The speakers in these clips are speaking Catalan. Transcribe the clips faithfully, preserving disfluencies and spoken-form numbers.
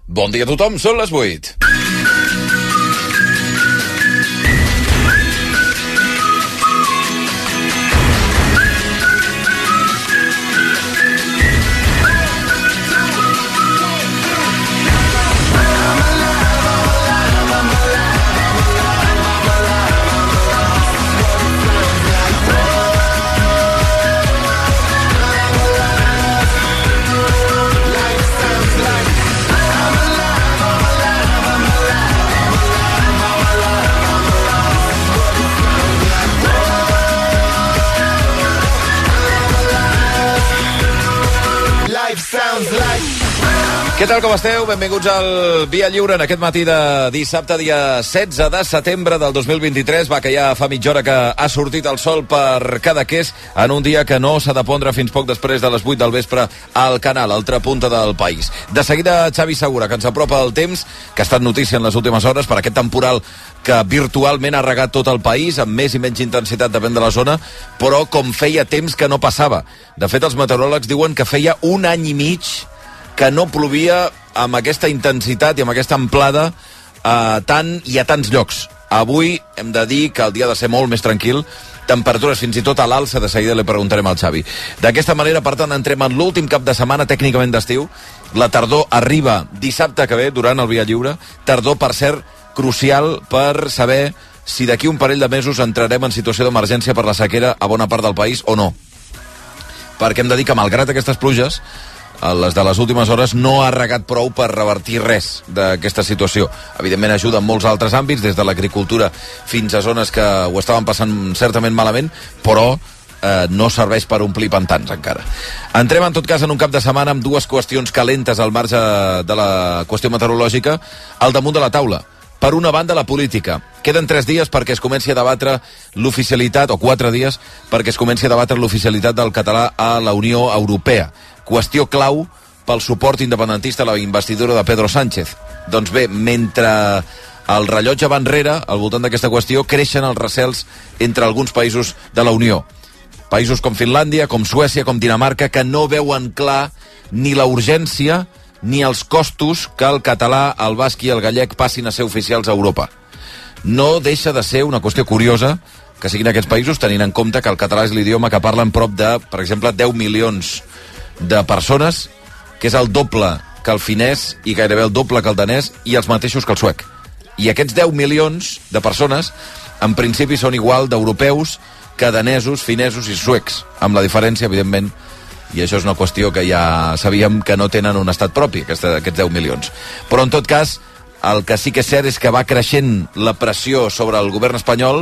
Bon dia a tothom, són les vuit. Què tal, com esteu? Benvinguts al Via Lliure en aquest matí de dissabte, dia setze de setembre del dos mil vint-i-tres. Va, que ja fa mitja hora que ha sortit el sol per Cadaqués en un dia que no s'ha de pondre fins poc després de les vuit del vespre al Canal, altra punta del país. De seguida, Xavi Segura, que ens apropa el temps, que ha estat notícia en les últimes hores per aquest temporal que virtualment ha regat tot el país, amb més i menys intensitat, depèn de la zona, però com feia temps que no passava. De fet, els meteoròlegs diuen que feia un any i mig que no plovia amb aquesta intensitat i amb aquesta amplada a tant i a tants llocs. Avui hem de dir que el dia ha de ser molt més tranquil, temperatures fins i tot a l'alça, de seguida li preguntarem al Xavi. D'aquesta manera, per tant, entrem en l'últim cap de setmana tècnicament d'estiu. La tardor arriba dissabte que ve, durant el Via Lliure. Tardor, per cert, crucial per saber si d'aquí un parell de mesos entrarem en situació d'emergència per la sequera a bona part del país o no. Perquè hem de dir que, malgrat aquestes pluges, les de les últimes hores, no ha regat prou per revertir res d'aquesta situació. Evidentment ajuda en molts altres àmbits, des de l'agricultura fins a zones que ho estaven passant certament malament, però eh, no serveix per omplir pantans encara. Entrem en tot cas en un cap de setmana amb dues qüestions calentes al marge de la qüestió meteorològica al damunt de la taula. Per una banda, la política. Queden tres dies perquè es comenci a debatre l'oficialitat, o quatre dies, perquè es comenci a debatre l'oficialitat del català a la Unió Europea. Qüestió clau pel suport independentista a la investidura de Pedro Sánchez. Doncs bé, mentre el rellotge va enrere, al voltant d'aquesta qüestió, creixen els recels entre alguns països de la Unió. Països com Finlàndia, com Suècia, com Dinamarca, que no veuen clar ni la urgència ni els costos que el català, el basc i el gallec passin a ser oficials a Europa. No deixa de ser una qüestió curiosa que siguin aquests països, tenint en compte que el català és l'idioma que parlen prop de, per exemple, deu milions de persones, que és el doble que el finès i gairebé el doble que el danès i els mateixos que el suec. I aquests deu milions de persones, en principi, són igual d'europeus que danesos, finesos i suecs, amb la diferència, evidentment, i això és una qüestió que ja sabíem que no tenen un estat propi, aquesta, aquests deu milions. Però, en tot cas, el que sí que és cert és que va creixent la pressió sobre el govern espanyol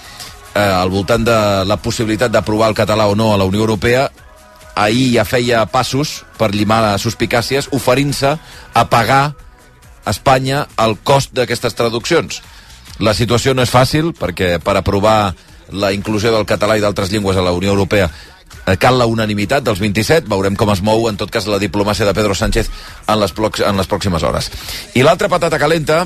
eh, al voltant de la possibilitat d'aprovar el català o no a la Unió Europea. Ahir ja feia passos per llimar les suspicàcies, oferint-se a pagar a Espanya el cost d'aquestes traduccions. La situació no és fàcil, perquè per aprovar la inclusió del català i d'altres llengües a la Unió Europea cal la unanimitat dels vint-i-set. Veurem com es mou, en tot cas, la diplomàcia de Pedro Sánchez en les, en les pròximes hores. I l'altra patata calenta,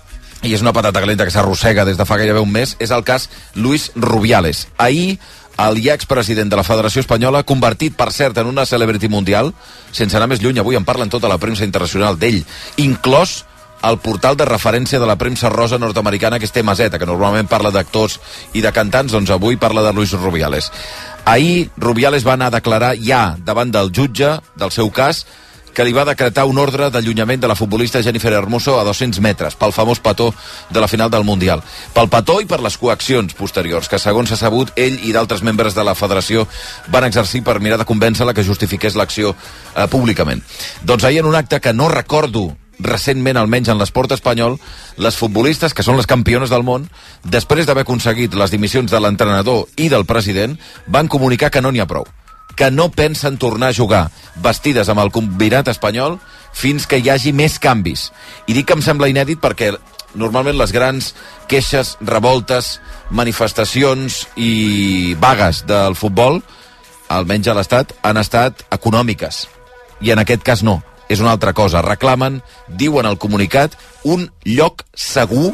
i és una patata calenta que s'arrossega des de fa gairebé un mes, és el cas Luis Rubiales. Ahir, el ja expresident de la Federació Espanyola, convertit, per cert, en una celebrity mundial, sense anar més lluny, avui en parlen tota la premsa internacional d'ell, inclòs el portal de referència de la premsa rosa nord-americana, que és T Z, que normalment parla d'actors i de cantants, doncs avui parla de Luis Rubiales. Ahir, Rubiales va anar a declarar ja davant del jutge del seu cas, que li va decretar un ordre d'allunyament de la futbolista Jennifer Hermoso a dos-cents metres, pel famós petó de la final del Mundial. Pel petó i per les coaccions posteriors, que segons s'ha sabut, ell i d'altres membres de la federació van exercir per mirar de convèncer-la que justifiqués l'acció eh, públicament. Doncs ahir, en un acte que no recordo recentment, almenys en l'esport espanyol, les futbolistes, que són les campiones del món, després d'haver aconseguit les dimissions de l'entrenador i del president, van comunicar que no n'hi ha prou, que no pensen tornar a jugar vestides amb el combinat espanyol fins que hi hagi més canvis. I dic que em sembla inèdit perquè normalment les grans queixes, revoltes, manifestacions i vagues del futbol, almenys a l'Estat, han estat econòmiques. I en aquest cas no. És una altra cosa. Reclamen, diuen al comunicat, un lloc segur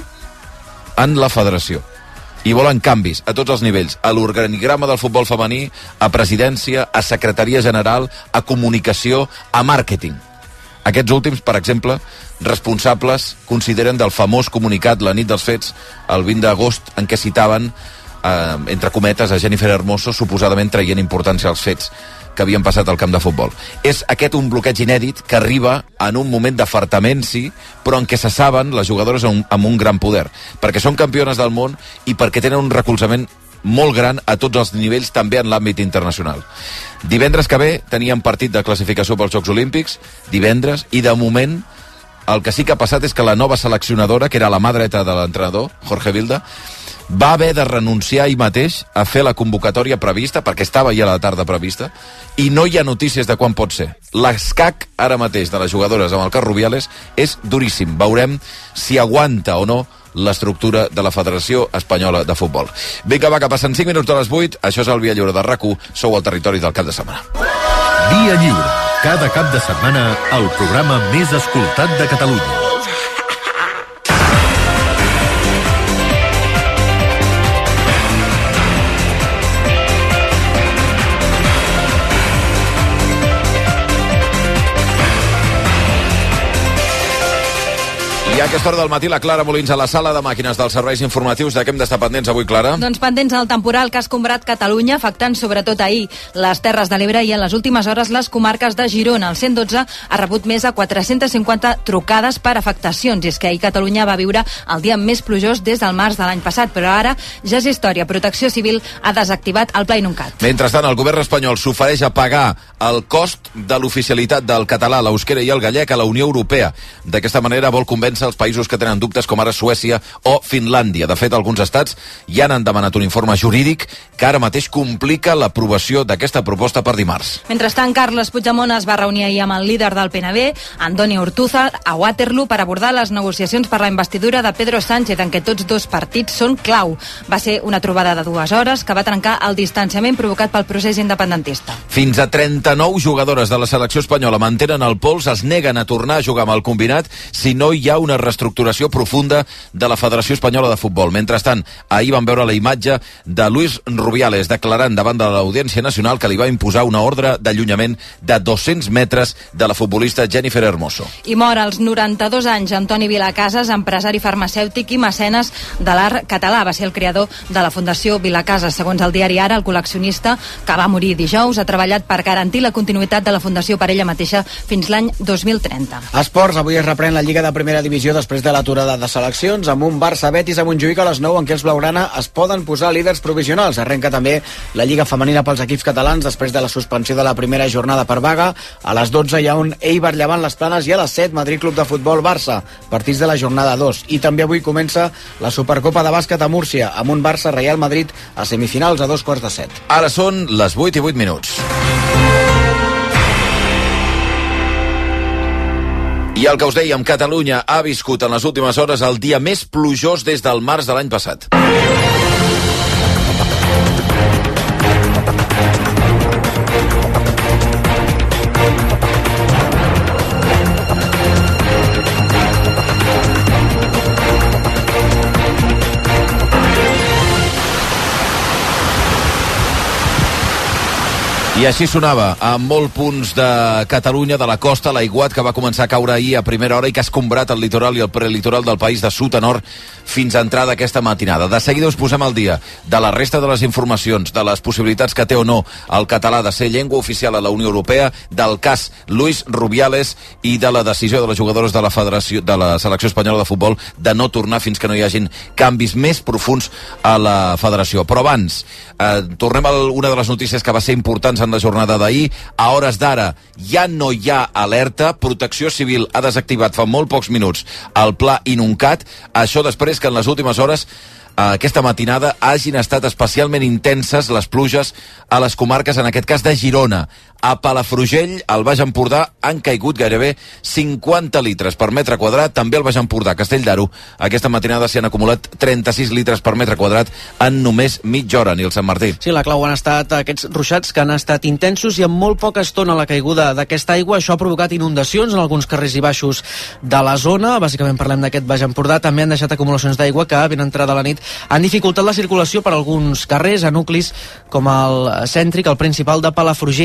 en la federació. I volen canvis a tots els nivells, a l'organigrama del futbol femení, a presidència, a secretaria general, a comunicació, a màrqueting. Aquests últims, per exemple, responsables consideren del famós comunicat la nit dels fets, el vint d'agost, en què citaven, eh, entre cometes, a Jennifer Hermoso, suposadament traient importància als fets que havien passat al camp de futbol. És aquest un bloqueig inèdit que arriba en un moment d'afartament, sí, però en què se saben les jugadores amb un, amb un gran poder, perquè són campiones del món i perquè tenen un recolzament molt gran a tots els nivells, també en l'àmbit internacional. Divendres que ve teníem partit de classificació pels Jocs Olímpics, divendres, i de moment el que sí que ha passat és que la nova seleccionadora, que era la mà dreta de l'entrenador, Jorge Vilda, va haver de renunciar ahir mateix a fer la convocatòria prevista, perquè estava ja a la tarda prevista, i no hi ha notícies de quan pot ser. L'escac ara mateix de les jugadores amb el cas Rubiales és duríssim. Veurem si aguanta o no l'estructura de la Federació Espanyola de Futbol. Vinga, va, que passen cinc minuts de les vuit. Això és el Via Lliure de RAC u. Sou al territori del cap de setmana. Via Lliure. Cada cap de setmana, el programa més escoltat de Catalunya. I a aquesta hora del matí la Clara Molins a la sala de màquines dels serveis informatius. De què hem d'estar pendents avui, Clara? Doncs pendents del temporal que ha escombrat Catalunya, afectant sobretot ahir les Terres de l'Ebre i en les últimes hores les comarques de Girona. El cent dotze ha rebut més de quatre-centes cinquanta trucades per afectacions. I és que ahir Catalunya va viure el dia més plujós des del març de l'any passat, però ara ja és història. Protecció Civil ha desactivat el Pla Inuncat. Mentrestant, el govern espanyol s'ofereix a pagar el cost de l'oficialitat del català, l'euskera i el gallec a la Unió Europea. D'aquesta manera vol convèncer els països que tenen dubtes, com ara Suècia o Finlàndia. De fet, alguns estats ja n'han demanat un informe jurídic que ara mateix complica l'aprovació d'aquesta proposta per dimarts. Mentrestant, Carles Puigdemont es va reunir ahir amb el líder del P N B, Antoni Ortúzar, a Waterloo per abordar les negociacions per la investidura de Pedro Sánchez, en què tots dos partits són clau. Va ser una trobada de dues hores que va trencar el distanciament provocat pel procés independentista. Fins a trenta-nou jugadores de la selecció espanyola mantenen el pols, es neguen a tornar a jugar amb el combinat si no hi ha una reestructuració profunda de la Federació Espanyola de Futbol. Mentrestant, ahir vam veure la imatge de Luis Rubiales declarant davant de l'Audiència Nacional que li va imposar una ordre d'allunyament de dos-cents metres de la futbolista Jennifer Hermoso. I mor als noranta-dos anys Antoni Vilacases, empresari farmacèutic i mecenes de l'art català. Va ser el creador de la Fundació Vilacases. Segons el diari Ara, el col·leccionista, que va morir dijous, ha treballat per garantir la continuïtat de la Fundació per ella mateixa fins l'any dos mil trenta. Esports, avui es reprèn la Lliga de Primera Divisió després de l'aturada de seleccions, amb un Barça-Betis a Montjuïc a les nou, en què els blaugrana es poden posar líders provisionals. Arrenca també la Lliga Femenina pels equips catalans després de la suspensió de la primera jornada per vaga. A les dotze hi ha un Eibar Llevant Les Planes i a les set Madrid Club de Futbol Barça, partits de la jornada dos. I també avui comença la Supercopa de Bàsquet a Múrcia, amb un Barça-Real Madrid a semifinals a dos quarts de set. Ara són les vuit i vuit minuts. I el que us dèiem, Catalunya ha viscut en les últimes hores el dia més plujós des del març de l'any passat. I així sonava a molts punts de Catalunya, de la costa, l'aiguat que va començar a caure ahir a primera hora i que ha escombrat el litoral i el prelitoral del país de sud a nord fins a entrada aquesta matinada. De seguida us posem al dia de la resta de les informacions, de les possibilitats que té o no el català de ser llengua oficial a la Unió Europea, del cas Luis Rubiales i de la decisió de les jugadores de la Federació de la Selecció Espanyola de Futbol de no tornar fins que no hi hagin canvis més profuns a la Federació. Però abans, eh, tornem a una de les notícies que va ser importants en la jornada d'ahir. A hores d'ara ja no hi ha alerta. Protecció Civil ha desactivat fa molt pocs minuts el Pla Inuncat. Això després que en les últimes hores, aquesta matinada, hagin estat especialment intenses les pluges a les comarques, en aquest cas de Girona. A Palafrugell, al Baix Empordà, han caigut gairebé cinquanta litres per metre quadrat. També al Baix Empordà, Castell d'Aro, aquesta matinada s'hi han acumulat trenta-sis litres per metre quadrat en només mitja hora, Nil Sant Martí. Sí, la clau han estat aquests ruixats que han estat intensos i amb molt poca estona la caiguda d'aquesta aigua. Això ha provocat inundacions en alguns carrers i baixos de la zona. Bàsicament parlem d'aquest Baix Empordà. També han deixat acumulacions d'aigua que, ben entrada la nit, han dificultat la circulació per alguns carrers a nuclis com el cèntric, el principal de Palafrugell. I això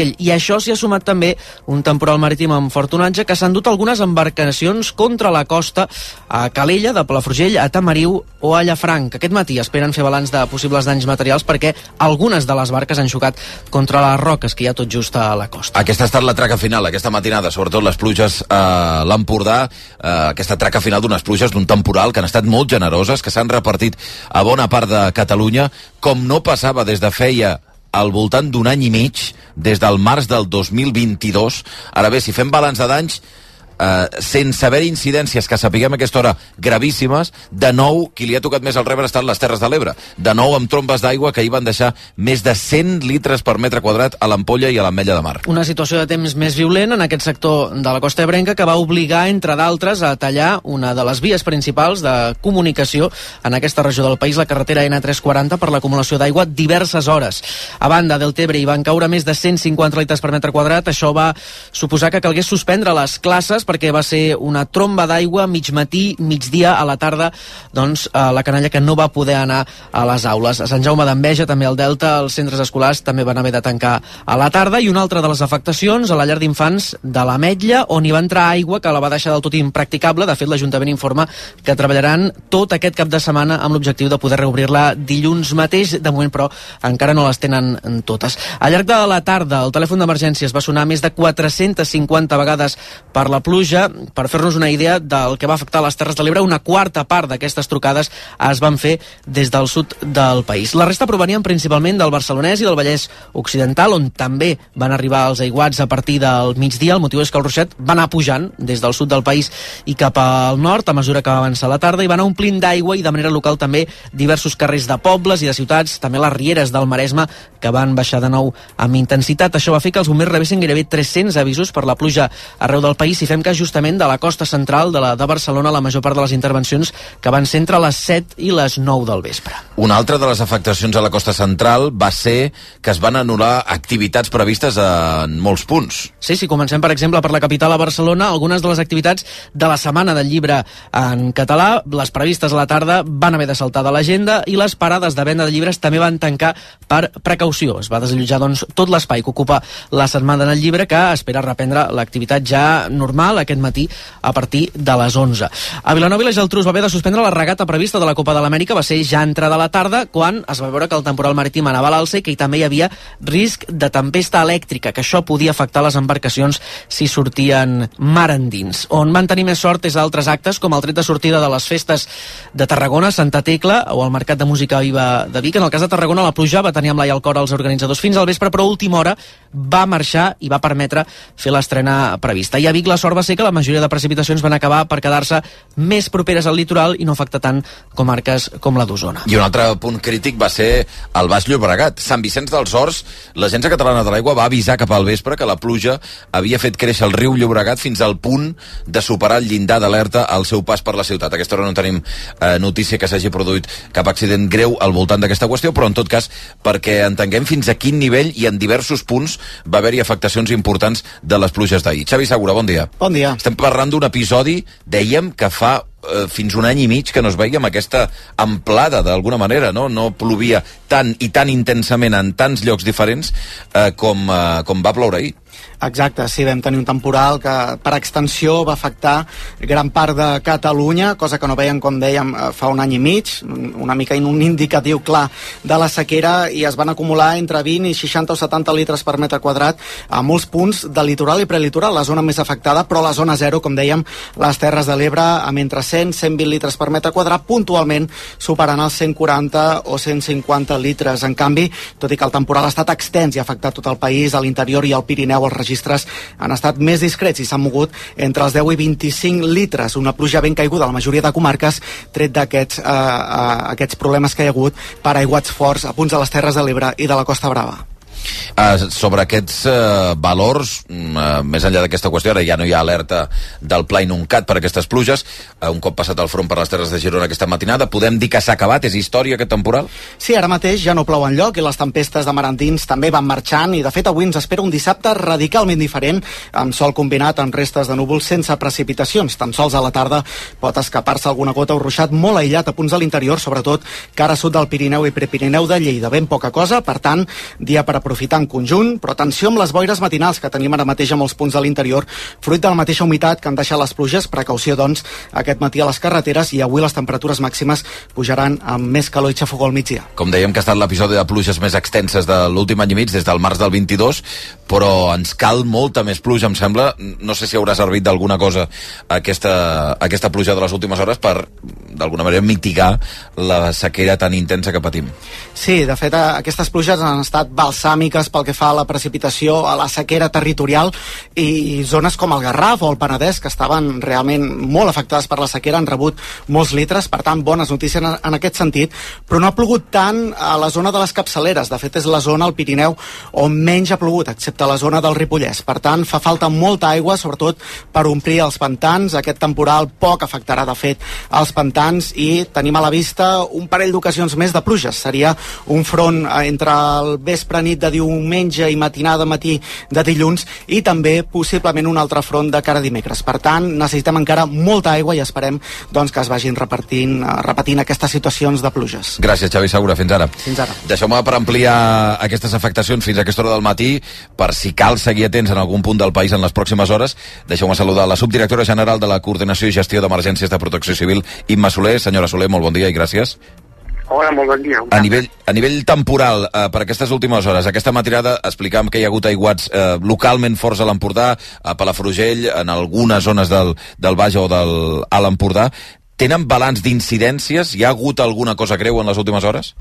això s'hi ha sumat també un temporal marítim amb fort onatge que s'han dut algunes embarcacions contra la costa a Calella, de Palafrugell, a Tamariu o a Llafranc. Aquest matí esperen fer balanç de possibles danys materials perquè algunes de les barques han xocat contra les roques que hi ha tot just a la costa. Aquesta ha estat la traca final, aquesta matinada, sobretot les pluges a l'Empordà, eh, aquesta traca final d'unes pluges d'un temporal que han estat molt generoses, que s'han repartit a bona part de Catalunya, com no passava des de feia al voltant d'un any i mig, des del març del dos mil vint-i-dos. Ara bé, si fem balanç de danys, Uh, sense haver incidències que sapiguem a aquesta hora gravíssimes, de nou qui li ha tocat més al rebre estan les Terres de l'Ebre, de nou amb trombes d'aigua que hi van deixar més de cent litres per metre quadrat a l'Ampolla i a l'Ametlla de Mar. Una situació de temps més violent en aquest sector de la costa ebrenca que va obligar, entre d'altres, a tallar una de les vies principals de comunicació en aquesta regió del país, la carretera ena tres quaranta, per l'acumulació d'aigua diverses hores. A banda del Tebre hi van caure més de cent cinquanta litres per metre quadrat. Això va suposar que calgués suspendre les classes perquè va ser una tromba d'aigua mig matí, migdia, a la tarda, doncs eh, la canalla que no va poder anar a les aules. A Sant Jaume d'Enveja, també al Delta, els centres escolars també van haver de tancar a la tarda, i una altra de les afectacions a la llar d'infants de l'Ametlla, on hi va entrar aigua que la va deixar del tot impracticable. De fet, l'Ajuntament informa que treballaran tot aquest cap de setmana amb l'objectiu de poder reobrir-la dilluns mateix. De moment, però, encara no les tenen totes. Al llarg de la tarda, el telèfon d'emergències va sonar més de quatre-centes cinquanta vegades per la pluja. Per fer-nos una idea del que va afectar les Terres de l'Ebre, una quarta part d'aquestes trucades es van fer des del sud del país. La resta provenien principalment del Barcelonès i del Vallès Occidental, on també van arribar els aiguats a partir del migdia. El motiu és que el ruixat va anar pujant des del sud del país i cap al nord a mesura que va avançar la tarda, i va anar omplint d'aigua, i de manera local també diversos carrers de pobles i de ciutats, també les rieres del Maresme, que van baixar de nou amb intensitat. Això va fer que els bombers rebessin gairebé tres-cents avisos per la pluja arreu del país, i fem que justament de la costa central de, la, de Barcelona la major part de les intervencions que van ser entre les set i les nou del vespre. Una altra de les afectacions a la costa central va ser que es van anul·lar activitats previstes en molts punts. Sí, si comencem per exemple per la capital, a Barcelona, algunes de les activitats de la Setmana del Llibre en català, les previstes a la tarda, van haver de saltar de l'agenda, i les parades de venda de llibres també van tancar per precaució. Es va desallotjar doncs tot l'espai que ocupa la Setmana del Llibre, que espera reprendre l'activitat ja normal aquest matí a partir de les onze. A Vilanova i la Geltrú es va haver de suspendre la regata prevista de la Copa de l'Amèrica. Va ser ja entrada a la tarda quan es va veure que el temporal marítim anava a l'alça i que també hi havia risc de tempesta elèctrica, que això podia afectar les embarcacions si sortien mar endins. On van tenir més sort és altres actes, com el tret de sortida de les festes de Tarragona, Santa Tecla o el Mercat de Música Viva de Vic. En el cas de Tarragona, la pluja va tenir amb l'ai al cor als organitzadors fins al vespre, però a última hora va marxar i va permetre fer l'estrena prevista. I a Vic la sort va ser que la majoria de precipitacions van acabar per quedar-se més properes al litoral i no afectar tant comarques com la d'Osona. I un altre punt crític va ser el Baix Llobregat. Sant Vicenç dels Horts, l'Agència Catalana de l'Aigua va avisar cap al vespre que la pluja havia fet créixer el riu Llobregat fins al punt de superar el llindar d'alerta al seu pas per la ciutat. A aquesta hora no tenim eh, notícia que s'hagi produït cap accident greu al voltant d'aquesta qüestió, però en tot cas perquè entenguem fins a quin nivell i en diversos punts va haver-hi afectacions importants de les pluges d'ahir. Xavi Segura, bon dia. Bon dia. Estem parlant d'un episodi, dèiem, que fa eh, fins un any i mig que no es veia amb aquesta amplada, d'alguna manera, no? No plovia tant i tan intensament en tants llocs diferents eh, com, eh, com va ploure ahir. Exacte, sí, vam tenir un temporal que per extensió va afectar gran part de Catalunya, cosa que no veiem, com dèiem, fa un any i mig, una mica un indicatiu clar de la sequera, i es van acumular entre vint i seixanta o setanta litres per metre quadrat a molts punts de litoral i prelitoral, la zona més afectada, però la zona zero, com dèiem, les Terres de l'Ebre, amb entre cent i cent vint litres per metre quadrat, puntualment superant els cent quaranta o cent cinquanta litres. En canvi, tot i que el temporal ha estat extens i ha afectat tot el país, a l'interior i al Pirineu els registres han estat més discrets i s'han mogut entre els deu i vint-i-cinc litres, una pluja ben caiguda a la majoria de comarques, tret d'aquests eh, eh, aquests problemes que hi ha hagut per aiguats forts a punts de les Terres de l'Ebre i de la Costa Brava. Uh, sobre aquests uh, valors, uh, més enllà d'aquesta qüestió, ara ja no hi ha alerta del Pla Inuncat per aquestes pluges, uh, un cop passat el front per les Terres de Girona aquesta matinada, podem dir que s'ha acabat? És història aquest temporal? Sí, ara mateix ja no plou enlloc i les tempestes de mar endins també van marxant, i de fet avui ens espera un dissabte radicalment diferent, amb sol combinat amb restes de núvols sense precipitacions. Tan sols a la tarda pot escapar-se alguna gota o ruixat molt aïllat a punts de l'interior, sobretot cara sud del Pirineu i Prepirineu de Lleida. Ben poca cosa, per tant, dia per aprofitar aprofitar en conjunt, però atenció amb les boires matinals que tenim ara mateix a molts punts de l'interior, fruit de la mateixa humitat que han deixat les pluges. Precaució, doncs, aquest matí a les carreteres, i avui les temperatures màximes pujaran amb més calor i xafogó al migdia. Com dèiem que ha estat l'episodi de pluges més extenses de l'últim any i mig, des del març del vint-i-dos, però ens cal molta més pluja, em sembla. No sé si haurà servit d'alguna cosa aquesta, aquesta pluja de les últimes hores per, d'alguna manera, mitigar la sequera tan intensa que patim. Sí, de fet, aquestes pluges han estat balsàmiques pel que fa a la precipitació, a la sequera territorial, i zones com el Garraf o el Penedès, que estaven realment molt afectades per la sequera, han rebut molts litres. Per tant, bones notícies en, en aquest sentit, però no ha plogut tant a la zona de les capçaleres. De fet, és la zona al Pirineu on menys ha plogut, excepte la zona del Ripollès. Per tant, fa falta molta aigua, sobretot per omplir els pantans. Aquest temporal poc afectarà, de fet, els pantans, i tenim a la vista un parell d'ocasions més de pluges. Seria un front entre el vespre nit de diumenge i matinada matí de dilluns, i també possiblement un altre front de cara a dimecres. Per tant, necessitem encara molta aigua i esperem, doncs, que es vagin repartint, repetint aquestes situacions de pluges. Gràcies, Xavi Segura. Fins ara. Fins ara. Deixeu-me per ampliar aquestes afectacions fins a aquesta hora del matí, per si cal seguir atents en algun punt del país en les pròximes hores. Deixeu-me saludar la subdirectora general de la Coordinació i Gestió d'Emergències de Protecció Civil, Imma Soler. Senyora Soler, molt bon dia i gràcies. Hola, molt bon dia. A nivell, a nivell temporal, eh, per aquestes últimes hores, aquesta matinada explicàvem que hi ha hagut aiguats eh, localment forts a l'Empordà, a Palafrugell, en algunes zones del, del Baix o del Alt Empordà. Tenen balanç d'incidències? Hi ha hagut alguna cosa greu en les últimes hores?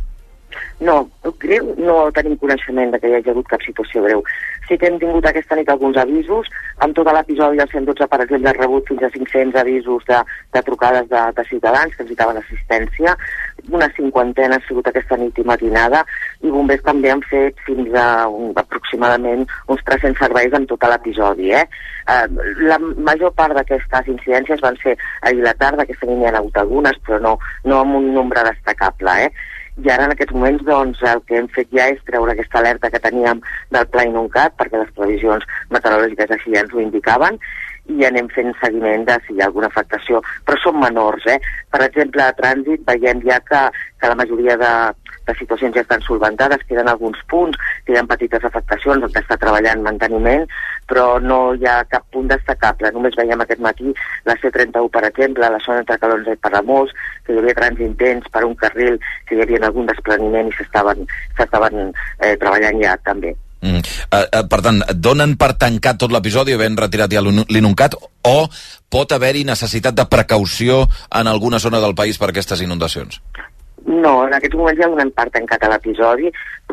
No, greu no tenim coneixement de que hi hagi hagut cap situació greu. Sí que hem tingut aquesta nit alguns avisos. Amb tot l'episodi del cent dotze, per exemple, ha rebut fins a cinc-cents avisos de, de trucades de, de ciutadans que necessitaven assistència. Una cinquantena ha sigut aquesta nit i matinada, i bombers també han fet fins a un, aproximadament uns tres-cents serveis en tot l'episodi. Eh? Eh, la major part d'aquestes incidències van ser ahir a la tarda. Aquesta nit n'hi ha hagut algunes, però no, no amb un nombre destacable. Eh? I ara, en aquests moments, doncs, el que hem fet ja és treure aquesta alerta que teníem del Pla Inuncat, perquè les previsions meteorològiques així ja ens ho indicaven, i anem fent seguiment de si hi ha alguna afectació, però són menors. Eh? Per exemple, a trànsit veiem ja que, que la majoria de, de situacions ja estan solventades, queden alguns punts, queden petites afectacions, on està treballant manteniment, però no hi ha cap punt destacable. Només veiem aquest matí la C trenta-u, per exemple, la zona entre Calonge i Palamós, que hi havia trànsit intens per un carril, que hi havia algun despreniment i s'estaven s'estaven eh, treballant ja també. Mm. Uh, uh, per tant, donen per tancat tot l'episodi havent retirat ja l'Inuncat, o pot haver-hi necessitat de precaució en alguna zona del país per aquestes inundacions? No, en aquests moments ja donem per tancat a l'episodi,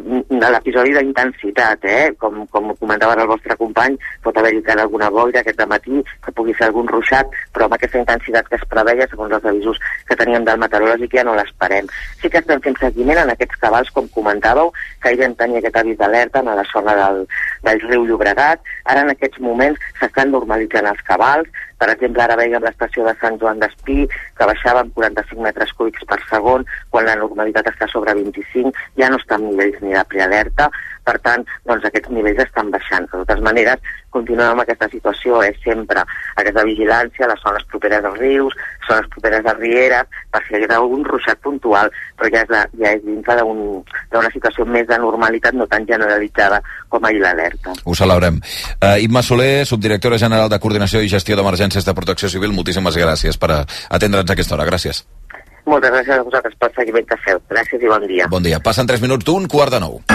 a l'episodi d'intensitat, eh? Com, com comentava el vostre company, pot haver-hi encara alguna boira aquest dematí, que pugui ser algun ruixat, però amb aquesta intensitat que es preveia, segons els avisos que teníem del meteorològic, ja no l'esperem. Sí que estem fent seguiment en aquests cabals, com comentàveu, que ahir vam tenir aquest avís d'alerta a la zona del, del riu Llobregat. Ara, en aquests moments, s'estan normalitzant els cabals. Per exemple, ara veiem l'estació de Sant Joan d'Espí, que baixava amb quaranta-cinc metres cúbics per segon, quan la normalitat està sobre vint-i-cinc, ja no està en nivells ni de prealerta. Per tant, doncs, aquests nivells estan baixant. De totes maneres, continuem amb aquesta situació, és sempre aquesta vigilància a les zones properes als rius, zones properes a rieres, per si hi ha algun ruixat puntual, però ja és, la, ja és dintre d'una situació més de normalitat, no tan generalitzada com ahir l'alerta. Ho celebrem. Uh, Imma Soler, subdirectora general de Coordinació i Gestió d'Emergències de Protecció Civil, moltíssimes gràcies per atendre'ns a aquesta hora. Gràcies. Moltes gràcies a vosaltres pel seguiment que feu. Gràcies i bon dia. Bon dia. Passen tres minuts d'un quart de nou.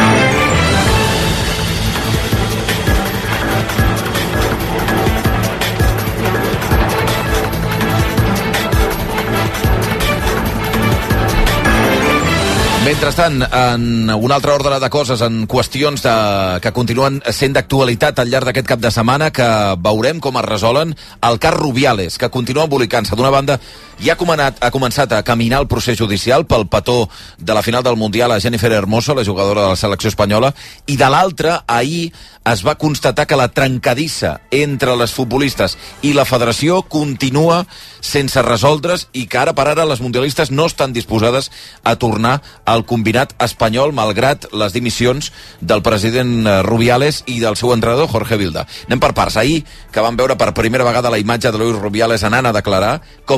Mentrestant, en un altre ordre de coses, en qüestions de, que continuen sent d'actualitat al llarg d'aquest cap de setmana, que veurem com es resolen, el cas Rubiales, que continua embolicant-se. D'una banda, ja ha, comenat, ha començat a caminar el procés judicial pel petó de la final del Mundial a Jennifer Hermoso, la jugadora de la selecció espanyola, i de l'altra, ahir es va constatar que la trencadissa entre les futbolistes i la federació continua sense resoldre's, i que ara per ara les mundialistes no estan disposades a tornar al combinat espanyol, malgrat les dimissions del president Rubiales i del seu entrenador Jorge Vilda. Anem per parts. Ahir, que vam veure per primera vegada la imatge de Luis Rubiales anant a declarar com a investigat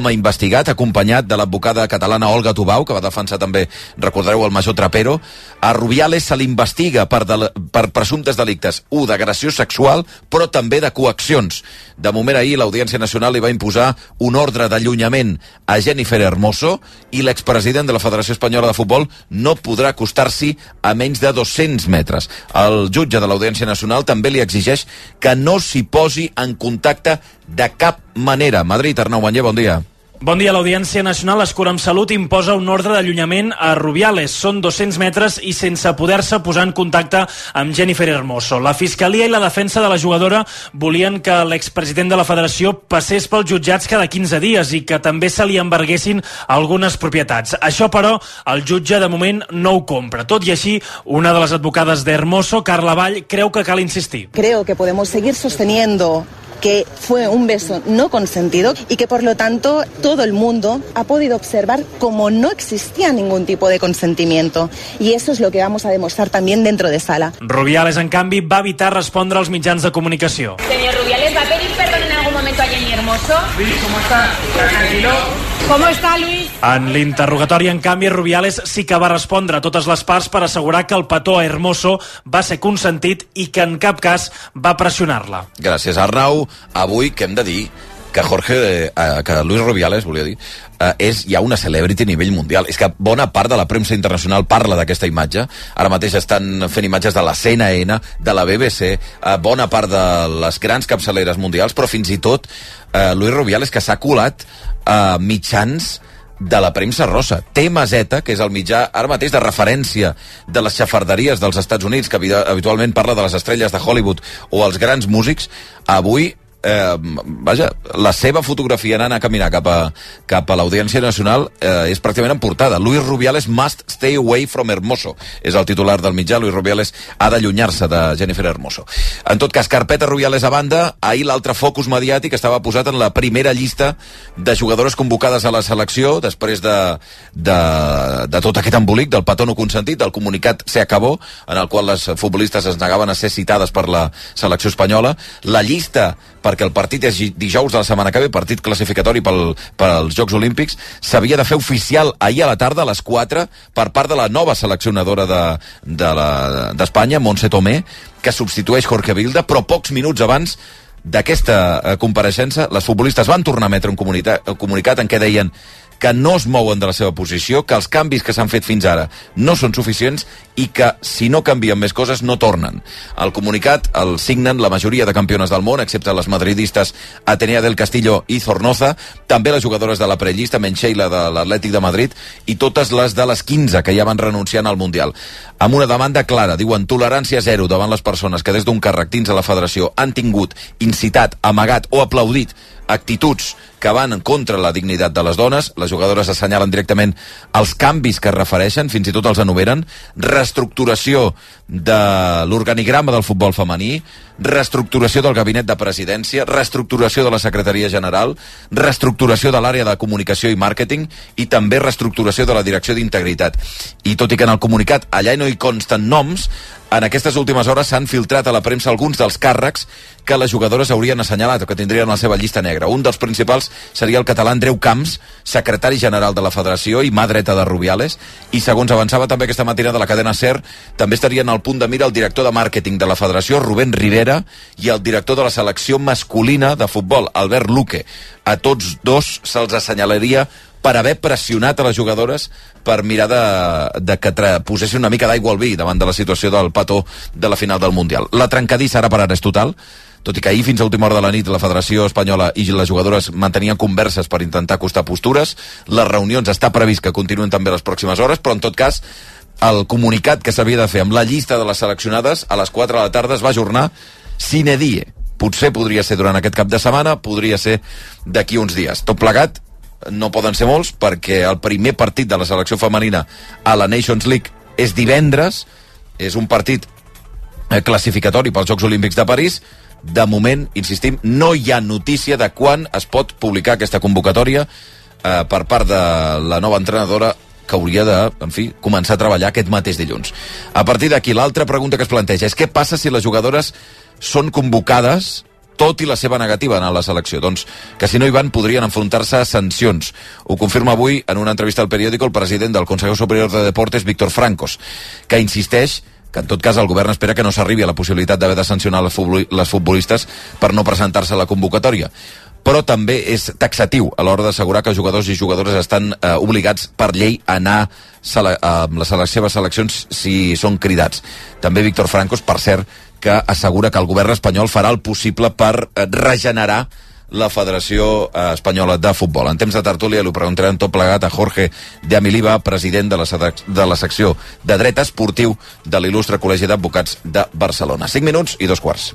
investigat, acompanyat de l'advocada catalana Olga Tubau, que va defensar també, recordareu, el major Trapero. A Rubiales se l'investiga per, de, per presumptes delictes, un, d'agressió sexual, però també de coaccions. De moment, ahir l'Audiència Nacional li va imposar un ordre d'allunyament a Jennifer Hermoso i l'expresident de la Federació Espanyola de Futbol no podrà acostar-s'hi a menys de dos-cents metres. El jutge de l'Audiència Nacional també li exigeix que no s'hi posi en contacte de cap manera. Madrid, Arnau Manyer, bon dia. Bon dia. L'Audiència Nacional Escura amb Salut imposa un ordre d'allunyament a Rubiales. Són dos-cents metres i sense poder-se posar en contacte amb Jennifer Hermoso. La Fiscalia i la defensa de la jugadora volien que l'expresident de la Federació passés pels jutjats cada quinze dies i que també se li embarguessin algunes propietats. Això, però, el jutge de moment no ho compra. Tot i així, una de les advocades d'Hermoso, Carla Vall, creu que cal insistir. Creo que podemos seguir sosteniendo que fue un beso no consentido y que por lo tanto todo el mundo ha podido observar como no existía ningún tipo de consentimiento, y eso es lo que vamos a demostrar también dentro de sala. Rubiales, en canvi, va evitar respondre als mitjans de comunicació. Señor Rubiales, ¿va a pedir perdón en algún momento a Jenny Hermoso? Luis, ¿cómo está? Tranquilo. ¿Cómo está, Luis? En l'interrogatori, en canvi, Rubiales sí que va respondre a totes les parts per assegurar que el petó a Hermoso va ser consentit i que en cap cas va pressionar-la. Gràcies, Arnau. Avui, que hem de dir que Jorge, eh, que Luis Rubiales, volia dir, eh, és ja una celebrity a nivell mundial. És que bona part de la premsa internacional parla d'aquesta imatge. Ara mateix estan fent imatges de la C N N, de la B B C, eh, bona part de les grans capçaleres mundials, però fins i tot eh, Luis Rubiales, que s'ha colat a eh, mitjans de la premsa rosa. T Z, que és el mitjà ara mateix de referència de les xafarderies dels Estats Units, que habitualment parla de les estrelles de Hollywood o els grans músics, avui Eh, vaja, la seva fotografia anant a caminar cap a, cap a l'Audiència Nacional eh, és pràcticament en portada. Luis Rubiales must stay away from Hermoso. És el titular del mitjà. Luis Rubiales ha d'allunyar-se de Jennifer Hermoso. En tot cas, carpeta Rubiales a banda, ahir l'altre focus mediàtic estava posat en la primera llista de jugadores convocades a la selecció després de, de, de tot aquest embolic del petó no consentit, del comunicat se acabó, en el qual les futbolistes es negaven a ser citades per la selecció espanyola. La llista, perquè el partit és dijous de la setmana que ve, partit classificatori pel, pels Jocs Olímpics, s'havia de fer oficial ahir a la tarda a les quatre per part de la nova seleccionadora de, de la, d'Espanya, Montse Tomé, que substitueix Jorge Vilda, però pocs minuts abans d'aquesta compareixença les futbolistes van tornar a emetre un comunicat, un comunicat en què deien que no es mouen de la seva posició, que els canvis que s'han fet fins ara no són suficients i que si no canvien més coses no tornen. El comunicat el signen la majoria de campiones del món, excepte les madridistes Atenea del Castillo i Zornoza, també les jugadores de la prellista, menys Sheila de l'Atlètic de Madrid, i totes les de les quinze que ja van renunciant al Mundial. Amb una demanda clara, diuen tolerància zero davant les persones que des d'un càrrec dins de la federació han tingut, incitat, amagat o aplaudit actituds que van en contra la dignitat de les dones. Les jugadores assenyalen directament els canvis que es refereixen, fins i tot els enumeren: reestructuració de l'organigrama del futbol femení, reestructuració del gabinet de presidència, reestructuració de la secretaria general, reestructuració de l'àrea de comunicació i màrqueting i també reestructuració de la direcció d'integritat. I tot i que en el comunicat allà no hi consten noms, en aquestes últimes hores s'han filtrat a la premsa alguns dels càrrecs que les jugadores haurien assenyalat o que tindrien la seva llista negra. Un dels principals seria el català Andreu Camps, secretari general de la federació i mà dreta de Rubiales, i segons avançava també aquesta matina de la cadena SER, també estarien al punt de mira el director de màrqueting de la federació, Rubén Rivera, i el director de la selecció masculina de futbol, Albert Luque. A tots dos se'ls assenyalaria per haver pressionat a les jugadores per mirar de, de que posessin una mica d'aigua al vi davant de la situació del petó de la final del Mundial. La trencadissa ara per ara és total, tot i que ahir fins a última hora de la nit la Federació Espanyola i les jugadores mantenien converses per intentar acostar postures. Les reunions està previst que continuen també les pròximes hores, però en tot cas el comunicat que s'havia de fer amb la llista de les seleccionades a les quatre de la tarda es va ajornar sine die. Potser podria ser durant aquest cap de setmana, podria ser d'aquí uns dies. Tot plegat no poden ser molts, perquè el primer partit de la selecció femenina a la Nations League és divendres, és un partit classificatori pels Jocs Olímpics de París. De moment, insistim, no hi ha notícia de quan es pot publicar aquesta convocatòria eh, per part de la nova entrenadora, que hauria de, en fi, començar a treballar aquest mateix dilluns. A partir d'aquí, l'altra pregunta que es planteja és què passa si les jugadores són convocades tot i la seva negativa a la selecció. Doncs que si no hi van podrien enfrontar-se a sancions. Ho confirma avui en una entrevista al periòdico el president del Consejo Superior de Deportes, Víctor Francos, que insisteix que en tot cas el govern espera que no s'arribi a la possibilitat d'haver de sancionar les futbolistes per no presentar-se a la convocatòria. Però també és taxatiu a l'hora d'assegurar que jugadors i jugadores estan eh, obligats per llei a anar amb les seves seleccions si són cridats. També Víctor Francos, per cert, que assegura que el govern espanyol farà el possible per regenerar la Federació Espanyola de Futbol. En temps de tertúlia li preguntarem tot plegat a Jorge de Amiliva, president de la, de la secció de dret esportiu de l'il·lustre Col·legi d'Advocats de Barcelona. cinc minuts i dos quarts.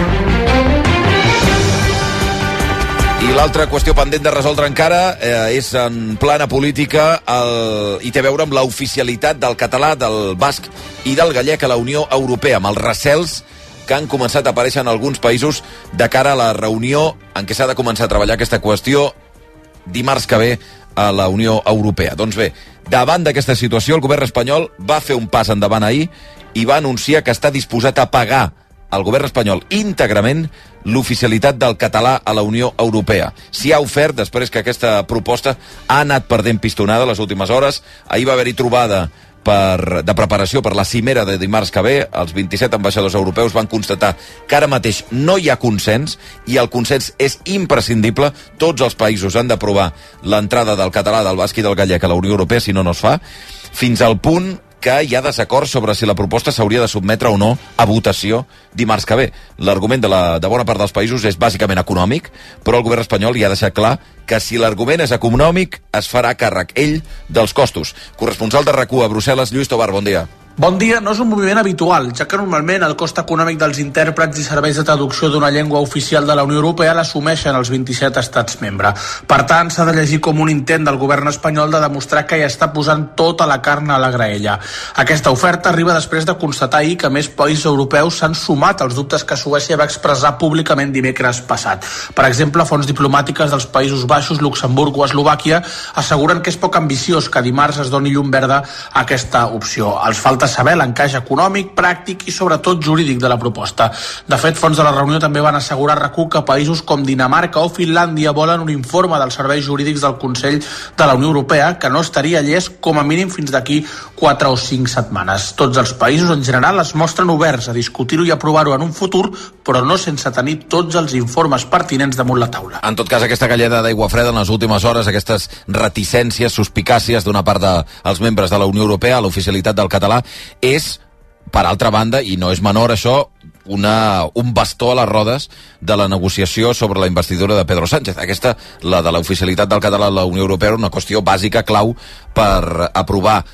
I l'altra qüestió pendent de resoldre encara eh, és en plana política el, i té a veure amb l'oficialitat del català, del basc i del gallec a la Unió Europea, amb els recels que han començat a aparèixer en alguns països de cara a la reunió en què s'ha de començar a treballar aquesta qüestió dimarts que ve a la Unió Europea. Doncs bé, davant d'aquesta situació, el govern espanyol va fer un pas endavant ahir i va anunciar que està disposat a pagar al govern espanyol íntegrament l'oficialitat del català a la Unió Europea. S'hi ha ofert després que aquesta proposta ha anat perdent pistonada les últimes hores. Ahir va haver-hi trobada per, de preparació per la cimera de dimarts que ve. Els vint-i-set ambaixadors europeus van constatar que ara mateix no hi ha consens i el consens és imprescindible. Tots els països han d'aprovar l'entrada del català, del basc i del gallec a la Unió Europea, si no, no es fa, fins al punt que hi ha desacord sobre si la proposta s'hauria de sotmetre o no a votació dimarts que ve. L'argument de, la, de bona part dels països és bàsicament econòmic, però el govern espanyol hi ha deixat clar que si l'argument és econòmic es farà càrrec ell dels costos. Corresponsal de RAC u a Brussel·les, Lluís Tobar, bon dia. Bon dia, no és un moviment habitual, ja que normalment el cost econòmic dels intèrprets i serveis de traducció d'una llengua oficial de la Unió Europea l'assumeixen els vint-i-set estats membres. Per tant, s'ha de llegir com un intent del govern espanyol de demostrar que hi està posant tota la carn a la graella. Aquesta oferta arriba després de constatar ahir que més països europeus s'han sumat als dubtes que Suècia va expressar públicament dimecres passat. Per exemple, fonts diplomàtiques dels Països Baixos, Luxemburg o Eslovàquia asseguren que és poc ambiciós que dimarts es doni llum verda a aquesta opció. Els falta saber l'encaix econòmic, pràctic i sobretot jurídic de la proposta. De fet, fons de la reunió també van assegurar a RAC u que països com Dinamarca o Finlàndia volen un informe dels serveis jurídics del Consell de la Unió Europea que no estaria llest com a mínim fins d'aquí quatre o cinc setmanes. Tots els països en general es mostren oberts a discutir-ho i aprovar-ho en un futur, però no sense tenir tots els informes pertinents damunt la taula. En tot cas, aquesta galleda d'aigua freda en les últimes hores, aquestes reticències, suspicàcies d'una part dels membres de la Unió Europea a l'oficialitat del català, és, per altra banda, i no és menor això, una, un bastó a les rodes de la negociació sobre la investidura de Pedro Sánchez. Aquesta, la de l'oficialitat del català a la Unió Europea, era una qüestió bàsica, clau, per aprovar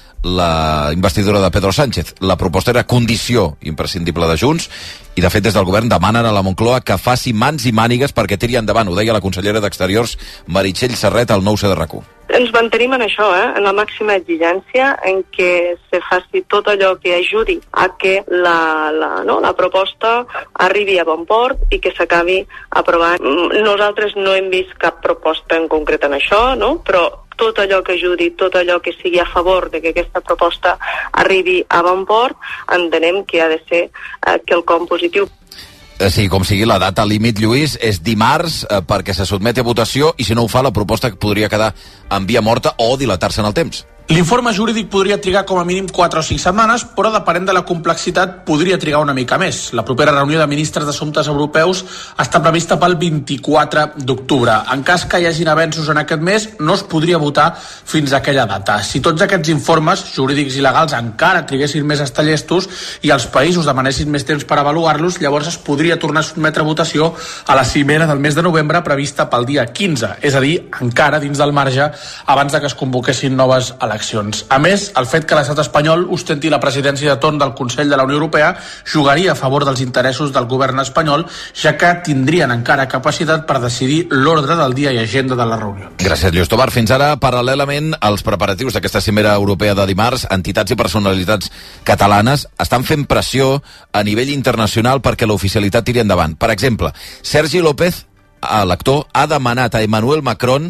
la investidura de Pedro Sánchez. La proposta era condició imprescindible de Junts i, de fet, des del govern demanen a la Moncloa que faci mans i mànigues perquè tiri endavant. Ho deia la consellera d'Exteriors, Meritxell Serret, al nou C de RAC u. Ens mantenim en això, eh? en la màxima exigència, en què se faci tot allò que ajudi a que la, la, no, la proposta arribi a bon port i que s'acabi aprovant. Nosaltres no hem vist cap proposta en concret en això, no? Però tot allò que ajudi, tot allò que sigui a favor de que aquesta proposta arribi a bon port, entenem que ha de ser eh, quelcom positiu. Sí, com sigui, la data límit, Lluís, és dimarts eh, perquè se sotmeti a votació i si no ho fa la proposta podria quedar en via morta o dilatar-se en el temps. L'informe jurídic podria trigar com a mínim quatre o cinc setmanes, però depenent de la complexitat podria trigar una mica més. La propera reunió de ministres d'Assumptes Europeus està prevista pel vint-i-quatre d'octubre. En cas que hi hagin avenços en aquest mes, no es podria votar fins a aquella data. Si tots aquests informes jurídics i legals encara triguessin més a estar llestos i els països demanessin més temps per avaluar-los, llavors es podria tornar a sotmetre a votació a la cimera del mes de novembre prevista pel dia quinze, és a dir, encara dins del marge abans de que es convoquessin noves eleccions. A més, el fet que l'estat espanyol ostenti la presidència de torn del Consell de la Unió Europea jugaria a favor dels interessos del govern espanyol, ja que tindrien encara capacitat per decidir l'ordre del dia i agenda de la reunió. Gràcies, Lluís Tobar. Fins ara, paral·lelament als preparatius d'aquesta cimera europea de dimarts, entitats i personalitats catalanes estan fent pressió a nivell internacional perquè l'oficialitat tiri endavant. Per exemple, Sergi López, l'actor, ha demanat a Emmanuel Macron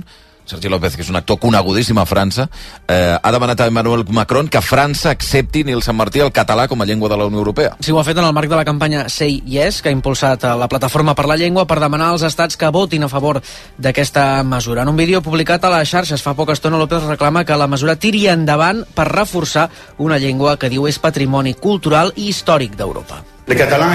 Sergi López, que és un actor conegudíssim a França, eh, ha demanat a Emmanuel Macron que França accepti, Nil Sant Martí, el català com a llengua de la Unió Europea. Sí, ho ha fet en el marc de la campanya Say Yes, que ha impulsat la Plataforma per la Llengua per demanar als estats que votin a favor d'aquesta mesura. En un vídeo publicat a les xarxes fa poca estona, López reclama que la mesura tiri endavant per reforçar una llengua que diu és patrimoni cultural i històric d'Europa. El català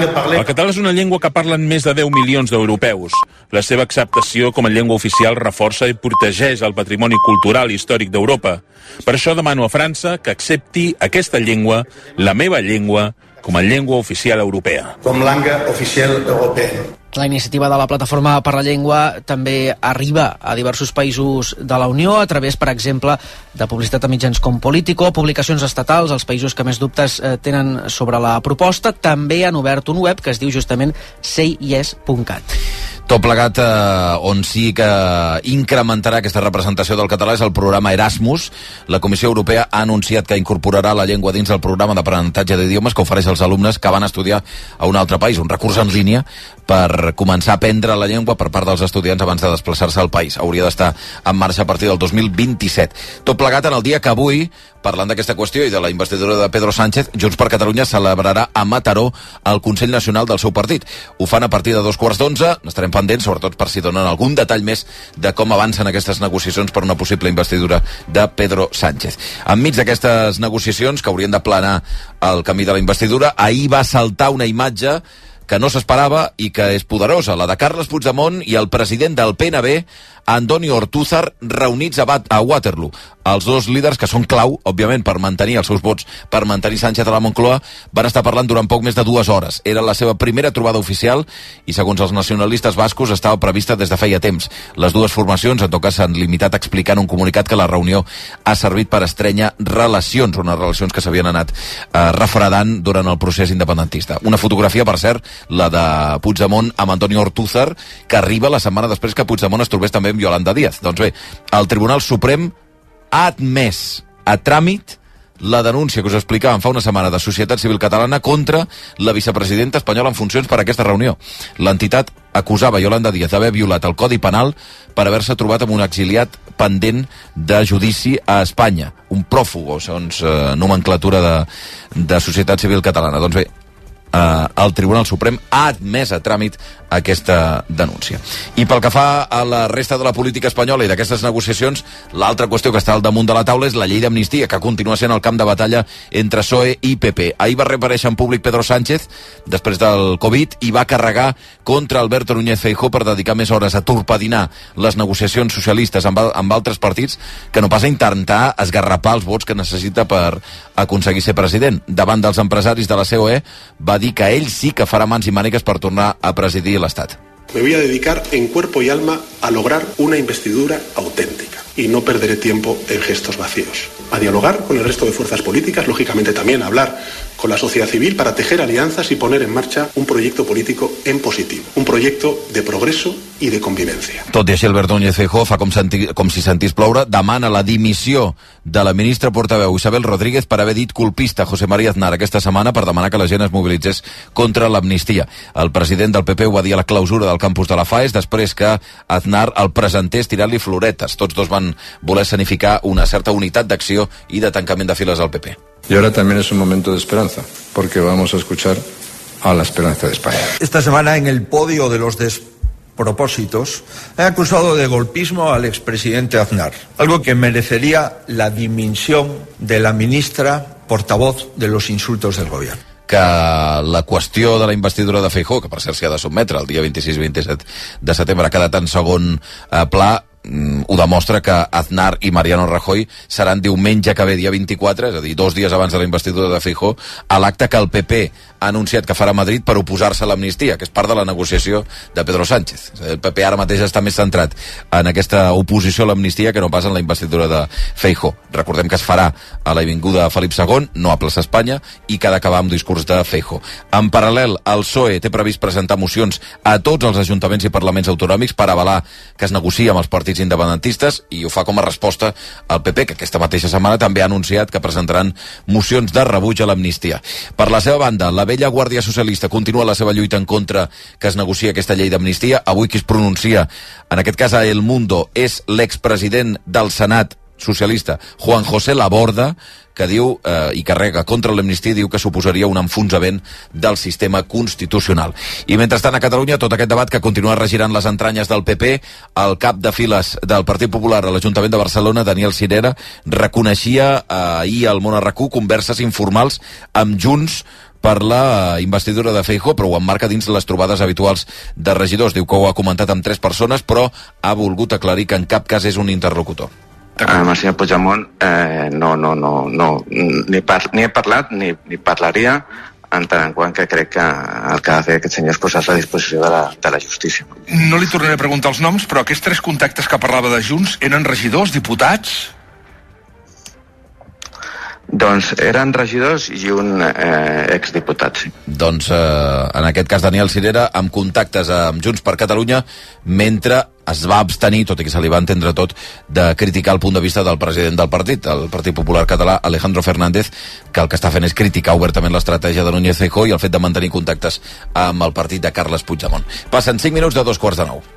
és una llengua que parlen més de deu milions d'europeus. La seva acceptació com a llengua oficial reforça i protegeix el patrimoni cultural i històric d'Europa. Per això demano a França que accepti aquesta llengua, la meva llengua, com a llengua oficial europea. Com llengua oficial europea. La iniciativa de la Plataforma per la Llengua també arriba a diversos països de la Unió a través, per exemple, de publicitat a mitjans com Politico, publicacions estatals, els països que més dubtes eh, tenen sobre la proposta. També han obert un web que es diu justament say yes punt cat. Tot plegat, eh, on sí que incrementarà aquesta representació del català és el programa Erasmus. La Comissió Europea ha anunciat que incorporarà la llengua dins del programa d'aprenentatge d'idiomes que ofereix als alumnes que van estudiar a un altre país, un recurs en línia per començar a aprendre la llengua per part dels estudiants abans de desplaçar-se al país. Hauria d'estar en marxa a partir del dos mil vint-i-set. Tot plegat en el dia que avui, parlant d'aquesta qüestió i de la investidura de Pedro Sánchez, Junts per Catalunya celebrarà a Mataró el Consell Nacional del seu partit. Ho fan a partir de dos quarts d'onze, n'estarem pendents, sobretot per si donen algun detall més de com avancen aquestes negociacions per una possible investidura de Pedro Sánchez. Enmig d'aquestes negociacions, que haurien de planar el camí de la investidura, ahir va saltar una imatge que no s'esperava i que és poderosa, la de Carles Puigdemont i el president del P N B, Antoni Ortúzar, reunits a, Bat a Waterloo. Els dos líders, que són clau, òbviament, per mantenir els seus vots, per mantenir Sánchez a la Moncloa, van estar parlant durant poc més de dues hores. Era la seva primera trobada oficial i, segons els nacionalistes bascos, estava prevista des de feia temps. Les dues formacions, en tot cas, s'han limitat a explicar en un comunicat que la reunió ha servit per estrènyer relacions, unes relacions que s'havien anat eh, refredant durant el procés independentista. Una fotografia, per cert, la de Puigdemont amb Antoni Ortúzar, que arriba la setmana després que Puigdemont es trobés també amb Yolanda Díaz. Doncs bé, el Tribunal Suprem ha admès a tràmit la denúncia que us explicàvem fa una setmana de Societat Civil Catalana contra la vicepresidenta espanyola en funcions per a aquesta reunió. L'entitat acusava Yolanda Díaz d'haver violat el Codi Penal per haver-se trobat amb un exiliat pendent de judici a Espanya. Un pròfugo, segons eh, nomenclatura de, de Societat Civil Catalana. Doncs bé, Uh, el Tribunal Suprem ha admès a tràmit aquesta denúncia. I pel que fa a la resta de la política espanyola i d'aquestes negociacions, l'altra qüestió que està al damunt de la taula és la llei d'amnistia, que continua sent el camp de batalla entre P S O E i P P. Ahir va reaparèixer en públic Pedro Sánchez després del Covid i va carregar contra Alberto Núñez Feijóo per dedicar més hores a torpedinar les negociacions socialistes amb, amb altres partits que no pas a intentar esgarrapar els vots que necessita per aconseguir ser president. Davant dels empresaris de la C O E va dir que ell sí que farà mans i mànigues per tornar a presidir l'Estat. Me voy a dedicar en cuerpo y alma a lograr una investidura auténtica y no perderé tiempo en gestos vacíos. A dialogar con el resto de fuerzas políticas, lógicamente también a hablar con la sociedad civil para tejer alianzas y poner en marcha un proyecto político en positivo, un proyecto de progreso i de convivència. Tot i així, Alberto Núñez Feijóo fa com, senti, com si sentís ploure, demana la dimissió de la ministra portaveu Isabel Rodríguez per haver dit colpista a José María Aznar aquesta setmana per demanar que la gent es mobilitzés contra l'amnistia. El president del P P ho va dir a la clausura del campus de la FAES després que Aznar el presentés tirant-li floretes. Tots dos van voler escenificar una certa unitat d'acció i de tancament de files al P P. Y ahora también es un momento de esperanza, porque vamos a escuchar a la esperanza de España. Esta semana en el podio de los despropósitos he acusado de golpismo al expresidente Aznar, algo que merecería la dimisión de la ministra portavoz de los insultos del gobierno. Que la qüestió de la investidura de Feijóo, que per cert s'hi ha de sotmetre el dia vint-i-sis i vint-i-set de setembre, ha quedat en segon eh, pla, mm, ho demostra que Aznar i Mariano Rajoy seran diumenge que ve, dia vint-i-quatre, és a dir, dos dies abans de la investidura de Feijóo, a l'acte que el P P ha anunciat que farà a Madrid per oposar-se a l'amnistia, que és part de la negociació de Pedro Sánchez. El P P ara mateix està més centrat en aquesta oposició a l'amnistia que no pas en la investidura de Feijóo. Recordem que es farà a l'Avinguda Felip segon, no a Plaça Espanya, i que ha d'acabar amb discurs de Feijóo. En paral·lel, el P S O E té previst presentar mocions a tots els ajuntaments i parlaments autonòmics per avalar que es negocia amb els partits independentistes, i ho fa com a resposta al P P, que aquesta mateixa setmana també ha anunciat que presentaran mocions de rebuig a l'amnistia. Per la seva banda, la vella Guàrdia Socialista continua la seva lluita en contra que es negocia aquesta llei d'amnistia. Avui qui es pronuncia, en aquest cas a El Mundo, és l'expresident del Senat socialista, Juan José Laborda, que diu, eh, i carrega contra l'amnistia, diu que suposaria un enfonsament del sistema constitucional. I mentrestant a Catalunya, tot aquest debat que continua regirant les entranyes del P P, el cap de files del Partit Popular a l'Ajuntament de Barcelona, Daniel Sirera, reconeixia eh, ahir al Món R Q converses informals amb Junts per la investidura de Feijóo, però ho emmarca dins les trobades habituals de regidors. Diu que ho ha comentat amb tres persones, però ha volgut aclarir que en cap cas és un interlocutor. Amb el senyor Puigdemont eh, no, no, no, no ni, par, ni he parlat ni, ni parlaria en tant en quant que crec que el que ha de fer aquest senyor és posar-se a disposició de la, de la justícia. No li tornaré a preguntar els noms, però aquests tres contactes que parlava de Junts eren regidors, diputats? Doncs eren regidors i un eh, exdiputat, sí. Doncs eh, en aquest cas Daniel Sirera amb contactes amb Junts per Catalunya mentre es va abstenir, tot i que se li va entendre tot, de criticar el punt de vista del president del partit, el Partit Popular Català, Alejandro Fernández, que el que està fent és criticar obertament l'estratègia de Núñez Feijóo i el fet de mantenir contactes amb el partit de Carles Puigdemont. Passen cinc minuts de dos quarts de nou.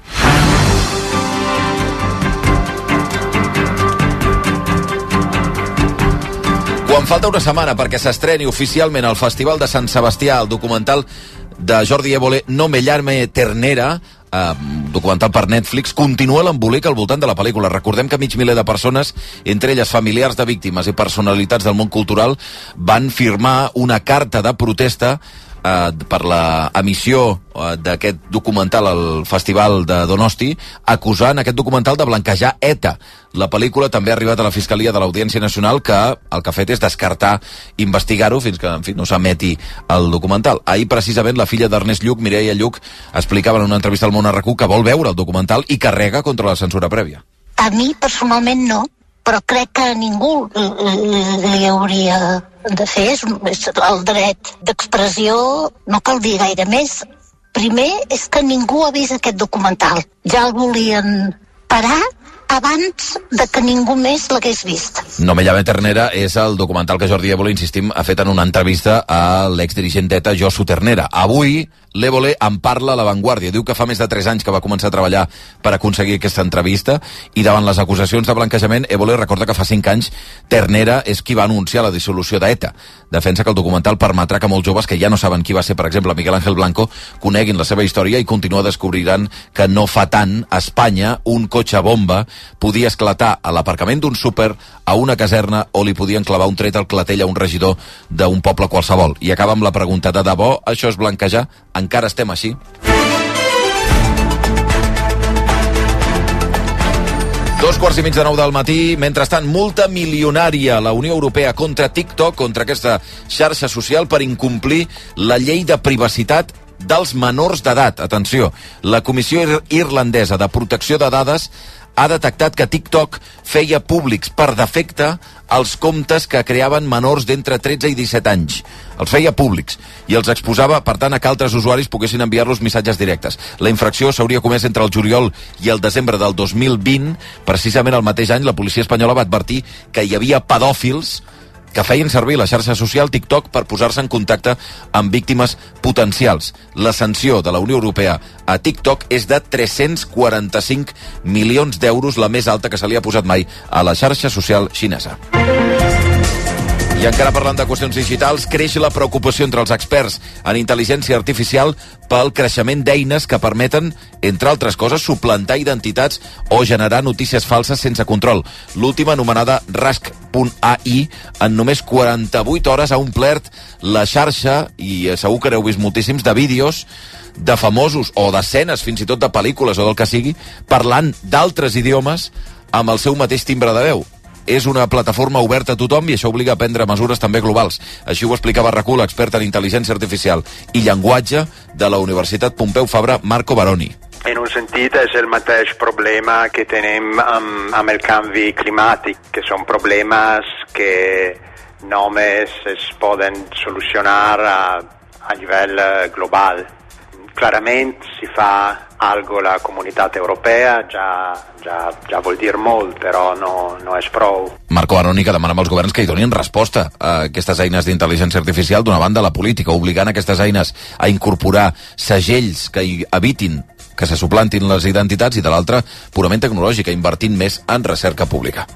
Quan falta una setmana perquè s'estreni oficialment al Festival de Sant Sebastià el documental de Jordi Évole, No me llame Ternera, eh, documental per Netflix, continua l'embolic al voltant de la pel·lícula. Recordem que mig miler de persones, entre elles familiars de víctimes i personalitats del món cultural, van firmar una carta de protesta eh, per la emissió eh, d'aquest documental al Festival de Donosti, acusant aquest documental de blanquejar ETA. La pel·lícula també ha arribat a la Fiscalia de l'Audiència Nacional, que el que ha fet és descartar investigar-ho fins que, en fi, no s'emeti el documental. Ahir, precisament, la filla d'Ernest Lluch, Mireia Lluch, explicava en una entrevista al Món R Q que vol veure el documental i carrega contra la censura prèvia. A mi, personalment, no, però crec que a ningú li hauria de fer. És el dret d'expressió, no cal dir gaire més. Primer és que ningú ha vist aquest documental. Ja el volien parar abans de que ningú més l'hagués vist. No me llame Ternera és el documental que Jordi Évole, insistim, ha fet en una entrevista a l'exdirigent d'ETA, Josu Ternera. Avui, l'Évole en parla a La Vanguardia. Diu que fa més de tres anys que va començar a treballar per aconseguir aquesta entrevista i davant les acusacions de blanquejament, Évole recorda que fa cinc anys Ternera és qui va anunciar la dissolució d'ETA. Defensa que el documental permetrà que molts joves que ja no saben qui va ser, per exemple, Miguel Ángel Blanco, coneguin la seva història i continua descobriran que no fa tant a Espanya un cotxe bomba podia esclatar a l'aparcament d'un súper, a una caserna, o li podien clavar un tret al clatell a un regidor d'un poble qualsevol. I acaba amb la pregunta: de debò això és blanquejar? Encara estem així? Dos quarts i mig de nou del matí. Mentrestant, multa milionària a la Unió Europea contra TikTok, contra aquesta xarxa social, per incomplir la llei de privacitat dels menors d'edat. Atenció, la Comissió Irlandesa de Protecció de Dades ha detectat que TikTok feia públics per defecte els comptes que creaven menors d'entre tretze i disset anys. Els feia públics i els exposava, per tant, a que altres usuaris poguessin enviar-los missatges directes. La infracció s'hauria comès entre el juliol i el desembre del dos mil vint. Precisament el mateix any, la policia espanyola va advertir que hi havia pedòfils que feien servir la xarxa social TikTok per posar-se en contacte amb víctimes potencials. La sanció de la Unió Europea a TikTok és de tres-cents quaranta-cinc milions d'euros, la més alta que se li ha posat mai a la xarxa social xinesa. I encara parlant de qüestions digitals, creix la preocupació entre els experts en intel·ligència artificial pel creixement d'eines que permeten, entre altres coses, suplantar identitats o generar notícies falses sense control. L'última, anomenada Rask punt A I, en només quaranta-vuit hores ha omplert la xarxa, i segur que n'heu vist moltíssims, de vídeos de famosos o d'escenes, fins i tot de pel·lícules o del que sigui, parlant d'altres idiomes amb el seu mateix timbre de veu. És una plataforma oberta a tothom i això obliga a prendre mesures també globals. Així ho explicava R A C U l'expert en intel·ligència artificial i llenguatge de la Universitat Pompeu Fabra, Marco Baroni. En un sentit és el mateix problema que tenim amb, amb el canvi climàtic, que són problemes que només es poden solucionar a, a nivell global. Clarament si fa algo la comunitat europea ja, ja, ja vol dir molt, però no, no és prou. Marco Aroni, que demana als governs que hi donin resposta a aquestes eines d'intel·ligència artificial, d'una banda la política, obligant aquestes eines a incorporar segells que hi evitin que se suplantin les identitats, i de l'altra purament tecnològica, invertint més en recerca pública.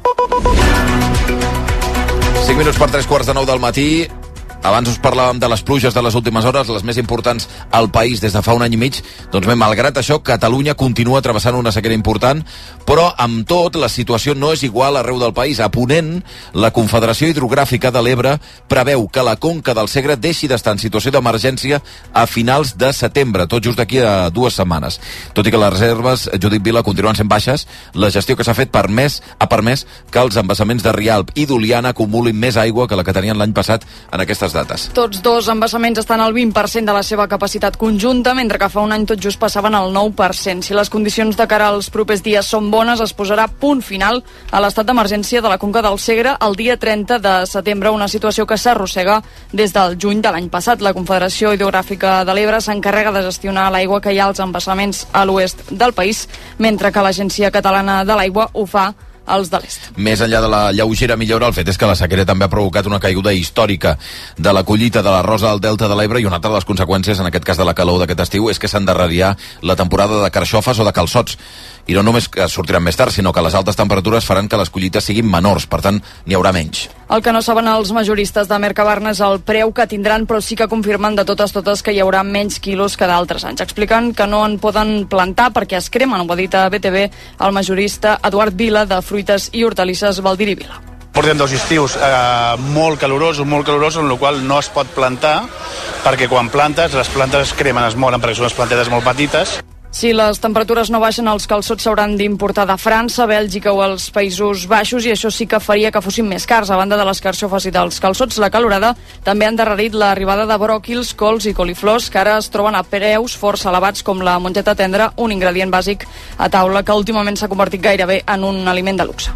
cinc minuts per tres quarts de nou del matí. Abans us parlàvem de les pluges de les últimes hores, les més importants al país des de fa un any i mig. Doncs bé, malgrat això, Catalunya continua travessant una sequera important, però amb tot la situació no és igual arreu del país. A Ponent, la Confederació Hidrogràfica de l'Ebre preveu que la conca del Segre deixi d'estar en situació d'emergència a finals de setembre, tot just d'aquí a dues setmanes. Tot i que les reserves, Judit Vila, continuen sent baixes, la gestió que s'ha fet permès, ha permès que els embassaments de Rialp i d'Oliana acumulin més aigua que la que tenien l'any passat en aquestes dates. Tots dos embassaments estan al vint per cent de la seva capacitat conjunta, mentre que fa un any tot just passaven al nou per cent. Si les condicions de cara als propers dies són bones, es posarà punt final a l'estat d'emergència de la conca del Segre el dia trenta de setembre, una situació que s'arrossega des del juny de l'any passat. La Confederació Hidrogràfica de l'Ebre s'encarrega de gestionar l'aigua que hi ha als embassaments a l'oest del país, mentre que l'Agència Catalana de l'Aigua ho fa als de l'est. Més enllà de la lleugera millora, el fet és que la sequera també ha provocat una caiguda històrica de la collita de la rosa al delta de l'Ebre, i una altra de les conseqüències, en aquest cas de la calor d'aquest estiu, és que s'endarrerirà la temporada de carxofes o de calçots. I no només que sortiran més tard, sinó que les altes temperatures faran que les collites siguin menors, per tant, n'hi haurà menys. El que no saben els majoristes de Mercabarna és el preu que tindran, però sí que confirmen de totes totes que hi haurà menys quilos que d'altres anys. Expliquen que no en poden plantar perquè es cremen, ho ha dit a B T V el majorista Eduard Vila, de Fruites i Hortalisses Valdir i Vila. Portem dos estius eh, molt calorosos, molt calorosos, en el qual no es pot plantar, perquè quan plantes, les plantes es cremen, es moren, perquè són unes plantetes molt petites. Si les temperatures no baixen, els calçots s'hauran d'importar de França, Bèlgica o els Països Baixos, i això sí que faria que fossin més cars. A banda de les carxofes i dels calçots, la calorada també ha endarrerit l'arribada de bròquils, cols i coliflors, que ara es troben a preus força elevats, com la mongeta tendra, un ingredient bàsic a taula que últimament s'ha convertit gairebé en un aliment de luxe.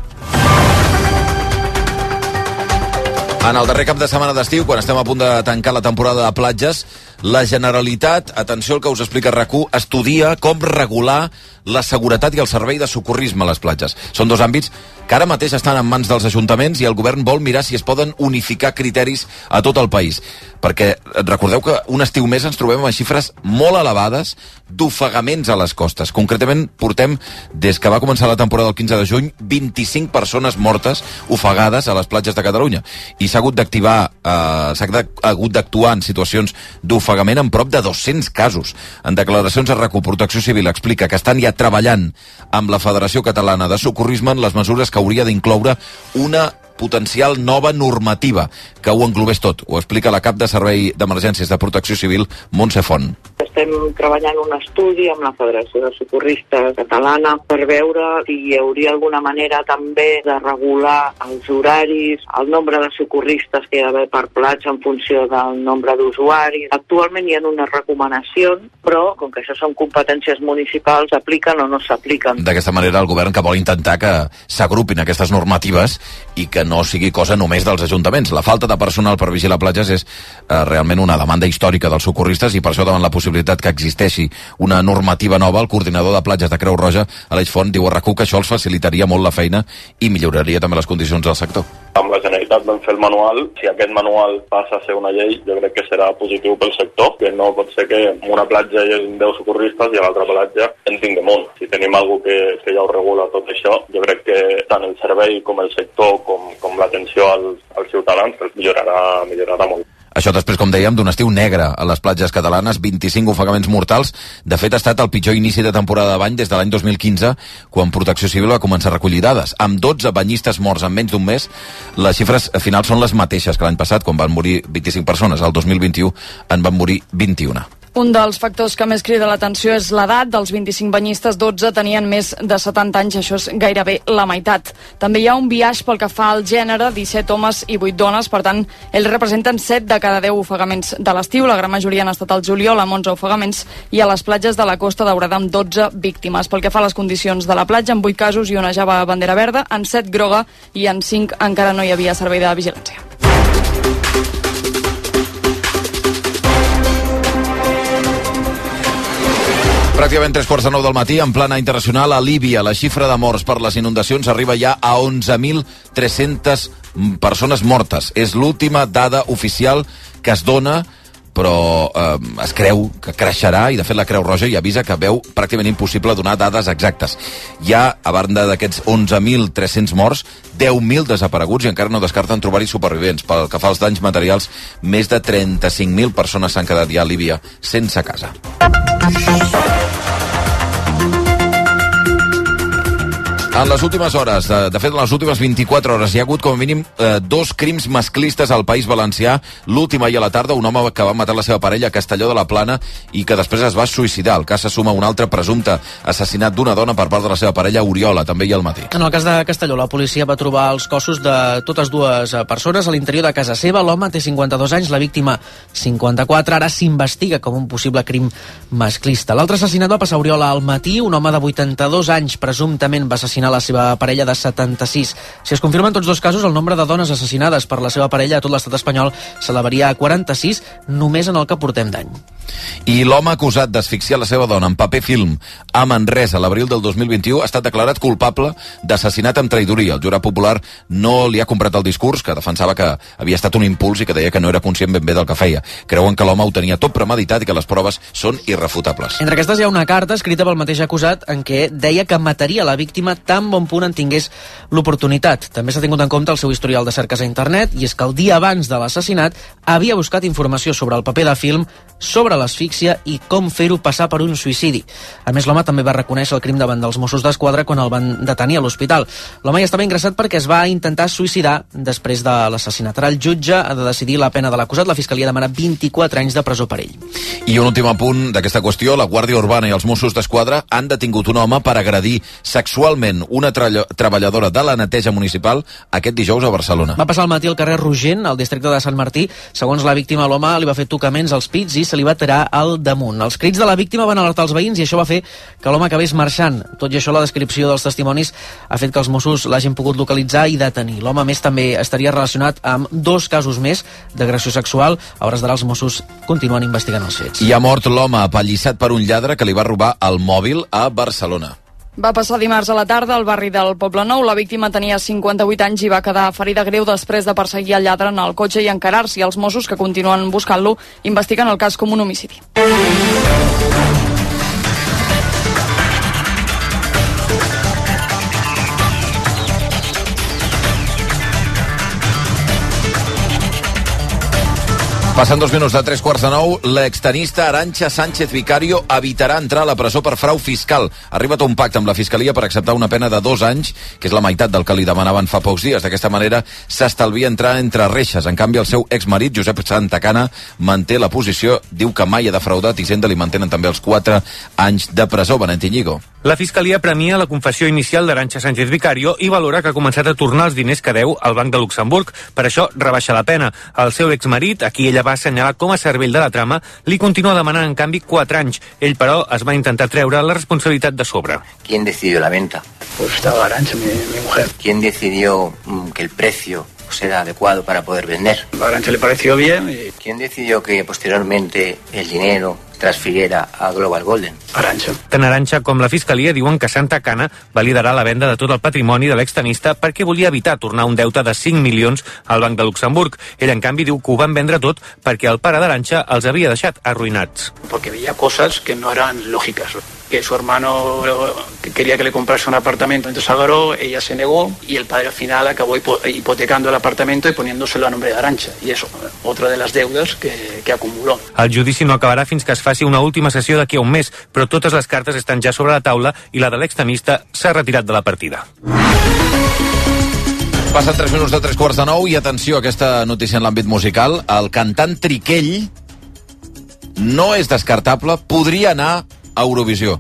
En el darrer cap de setmana d'estiu, quan estem a punt de tancar la temporada de platges, la Generalitat, atenció al que us explica RAC u, estudia com regular la seguretat i el servei de socorrisme a les platges. Són dos àmbits que ara mateix estan en mans dels ajuntaments, i el govern vol mirar si es poden unificar criteris a tot el país. Perquè recordeu que un estiu més ens trobem amb xifres molt elevades d'ofegaments a les costes. Concretament, portem, des que va començar la temporada del quinze de juny, vint-i-cinc persones mortes ofegades a les platges de Catalunya. I s'ha hagut d'activar, eh, s'ha hagut d'actuar en situacions d'ofegament en prop de dos-cents casos. En declaracions a RAC u, Protecció Civil explica que estan ja treballant amb la Federació Catalana de Socorrisme en les mesures que hauria d'incloure una potencial nova normativa que ho englobés tot. Ho explica la cap de Servei d'Emergències de Protecció Civil, Montse Font. Estem treballant un estudi amb la Federació de Socorristes Catalana per veure si hi hauria alguna manera també de regular els horaris, el nombre de socorristes que hi ha d'haver per platja en funció del nombre d'usuaris. Actualment hi ha unes recomanacions, però com que això són competències municipals, s'apliquen o no s'apliquen. D'aquesta manera, el govern que vol intentar que s'agrupin aquestes normatives i que no sigui cosa només dels ajuntaments. La falta de personal per vigilar platges és eh, realment una demanda històrica dels socorristes, i per això, davant la possibilitat que existeixi una normativa nova, el coordinador de platges de Creu Roja, Aleix Font, diu a RAC u que això els facilitaria molt la feina i milloraria també les condicions del sector. Amb la Generalitat vam fer el manual. Si aquest manual passa a ser una llei, jo crec que serà positiu pel sector, que no pot ser que en una platja hi hagi deu socorristes i a l'altra platja en tinguem un. Si tenim alguna que, que ja ho regula tot això, jo crec que tant el servei com el sector, com, com l'atenció als, als ciutadans, millorarà, millorarà molt. Això després, com dèiem, d'un estiu negre a les platges catalanes, vint-i-cinc ofegaments mortals. De fet, ha estat el pitjor inici de temporada de bany des de l'any dos mil quinze, quan Protecció Civil va començar a recollir dades. Amb dotze banyistes morts en menys d'un mes, les xifres finals són les mateixes que l'any passat, quan van morir vint-i-cinc persones. El dos mil vint-i-u en van morir vint-i-una. Un dels factors que més crida l'atenció és l'edat. Dels vint-i-cinc banyistes, dotze tenien més de setanta anys, això és gairebé la meitat. També hi ha un biaix pel que fa al gènere, disset homes i vuit dones, per tant, ells representen set de cada deu ofegaments de l'estiu. La gran majoria han estat al juliol, amb onze ofegaments, i a les platges de la Costa Daurada amb dotze víctimes. Pel que fa a les condicions de la platja, en vuit casos hi onejava bandera verda, en set groga, i en cinc encara no hi havia servei de vigilància. Pràcticament tres quarts de nou del matí, en plana internacional, a Líbia, la xifra de morts per les inundacions arriba ja a onze mil tres-centes persones mortes. És l'última dada oficial que es dona, però eh, es creu que creixerà, i de fet la Creu Roja ja avisa que veu pràcticament impossible donar dades exactes. Hi ha, a banda d'aquests onze mil tres-cents morts, deu mil desapareguts, i encara no descarten trobar-hi supervivents. Pel que fa als danys materials, més de trenta-cinc mil persones s'han quedat ja a Líbia sense casa. En les últimes hores, de, de fet, en les últimes vint-i-quatre hores, hi ha hagut com a mínim eh, dos crims masclistes al País Valencià. L'últim ahir a la tarda, un home que va matar la seva parella a Castelló de la Plana i que després es va suïcidar. El cas se suma un altre presumpte assassinat d'una dona per part de la seva parella, Oriola, també ahir al matí. En el cas de Castelló, la policia va trobar els cossos de totes dues persones a l'interior de casa seva. L'home té cinquanta-dos anys, la víctima cinquanta-quatre. Ara s'investiga com un possible crim masclista. L'altre assassinat va passar a Oriola al matí. Un home de vuitanta-dos anys presumptament va assassinar la seva parella de setanta-sis. Si es confirmen tots dos casos, el nombre de dones assassinades per la seva parella a tot l'estat espanyol s'elevaria a quaranta-sis només en el que portem d'any. I l'home acusat d'asfixiar la seva dona en paper film a Manresa l'abril del dos mil vint-i-u ha estat declarat culpable d'assassinat amb traïdoria. El jurat popular no li ha comprat el discurs, que defensava que havia estat un impuls i que deia que no era conscient ben bé del que feia. Creuen que l'home ho tenia tot premeditat i que les proves són irrefutables. Entre aquestes hi ha una carta escrita pel mateix acusat en què deia que mataria la víctima tan bon punt en tingués l'oportunitat. També s'ha tingut en compte el seu historial de cerques a internet, i és que el dia abans de l'assassinat havia buscat informació sobre el paper de film, sobre l'asfíxia i com fer-ho passar per un suïcidi. A més, l'home també va reconèixer el crim davant dels Mossos d'Esquadra quan el van detenir a l'hospital. L'home ja estava ingressat perquè es va intentar suïcidar després de l'assassinat. Ara el jutge ha de decidir la pena de l'acusat. La Fiscalia demana vint-i-quatre anys de presó per ell. I un últim apunt d'aquesta qüestió: la Guàrdia Urbana i els Mossos d'Esquadra han detingut un home per agredir sexualment una treballadora de la neteja municipal aquest dijous a Barcelona. Va passar al matí al carrer Rogent, al districte de Sant Martí. Segons la víctima, l'home li va fer tocaments als pits i se li va tirar al damunt. Els crits de la víctima van alertar els veïns i això va fer que l'home acabés marxant. Tot i això, la descripció dels testimonis ha fet que els Mossos l'hagin pogut localitzar i detenir. L'home, a més, també estaria relacionat amb dos casos més d'agressió sexual. A hores d'ara els Mossos continuen investigant els fets. I ha mort l'home apallissat per un lladre que li va robar el mòbil a Barcelona. Va passar dimarts a la tarda al barri del Poblenou. La víctima tenia cinquanta-vuit anys i va quedar ferida greu després de perseguir el lladre en el cotxe i encarar-s'hi. Els Mossos, que continuen buscant-lo, investiguen el cas com un homicidi. Passen dos minuts de tres quarts de nou. L'extenista Arantxa Sánchez Vicario evitarà entrar a la presó per frau fiscal. Ha arribat a un pacte amb la Fiscalia per acceptar una pena de dos anys, que és la meitat del que li demanaven fa pocs dies. D'aquesta manera s'estalvia entrar entre reixes. En canvi, el seu exmarit, Josep Santacana, manté la posició. Diu que mai ha defraudat i Hisenda li mantenen també els quatre anys de presó. Benet Iñigo. La Fiscalia premia la confessió inicial d'Arantxa Sánchez Vicario i valora que ha començat a tornar els diners que deu al Banc de Luxemburg. Per això rebaixa la pena. El seu exmarit, a qui ella va assenyalar com a cervell de la trama, li continua demanant en canvi quatre anys. Ell, però, es va intentar treure la responsabilitat de sobre. ¿Quién decidió la venta? Pues estaba Arantxa, mi, mi mujer. ¿Quién decidió mm, que el precio era adecuado para poder vender? A Arantxa le pareció bien. Y... ¿Quién decidió que posteriormente el dinero transfiriera a Global Golden? Arantxa. Tant Arantxa com la Fiscalia diuen que Santacana va liderar la venda de tot el patrimoni de l'extenista perquè volia evitar tornar un deute de cinc milions al Banc de Luxemburg. Ell, en canvi, diu que ho van vendre tot perquè el pare d'Arantxa els havia deixat arruïnats. Porque veía cosas que no eran lógicas. Que su hermano quería que le comprase un apartamento, entonces agarró, ella se negó y el padre al final acabó hipotecando el apartamento y poniéndoselo a nombre de Arantxa. Y eso, otra de las deudas que, que acumuló. El judici no acabarà fins que es faci una última sessió d'aquí a un mes, però totes les cartes estan ja sobre la taula i la de l'extenista s'ha retirat de la partida. Passen tres minuts de tres quarts de nou i atenció a aquesta notícia en l'àmbit musical. El cantant Triquell no és descartable, podria anar a Eurovisió.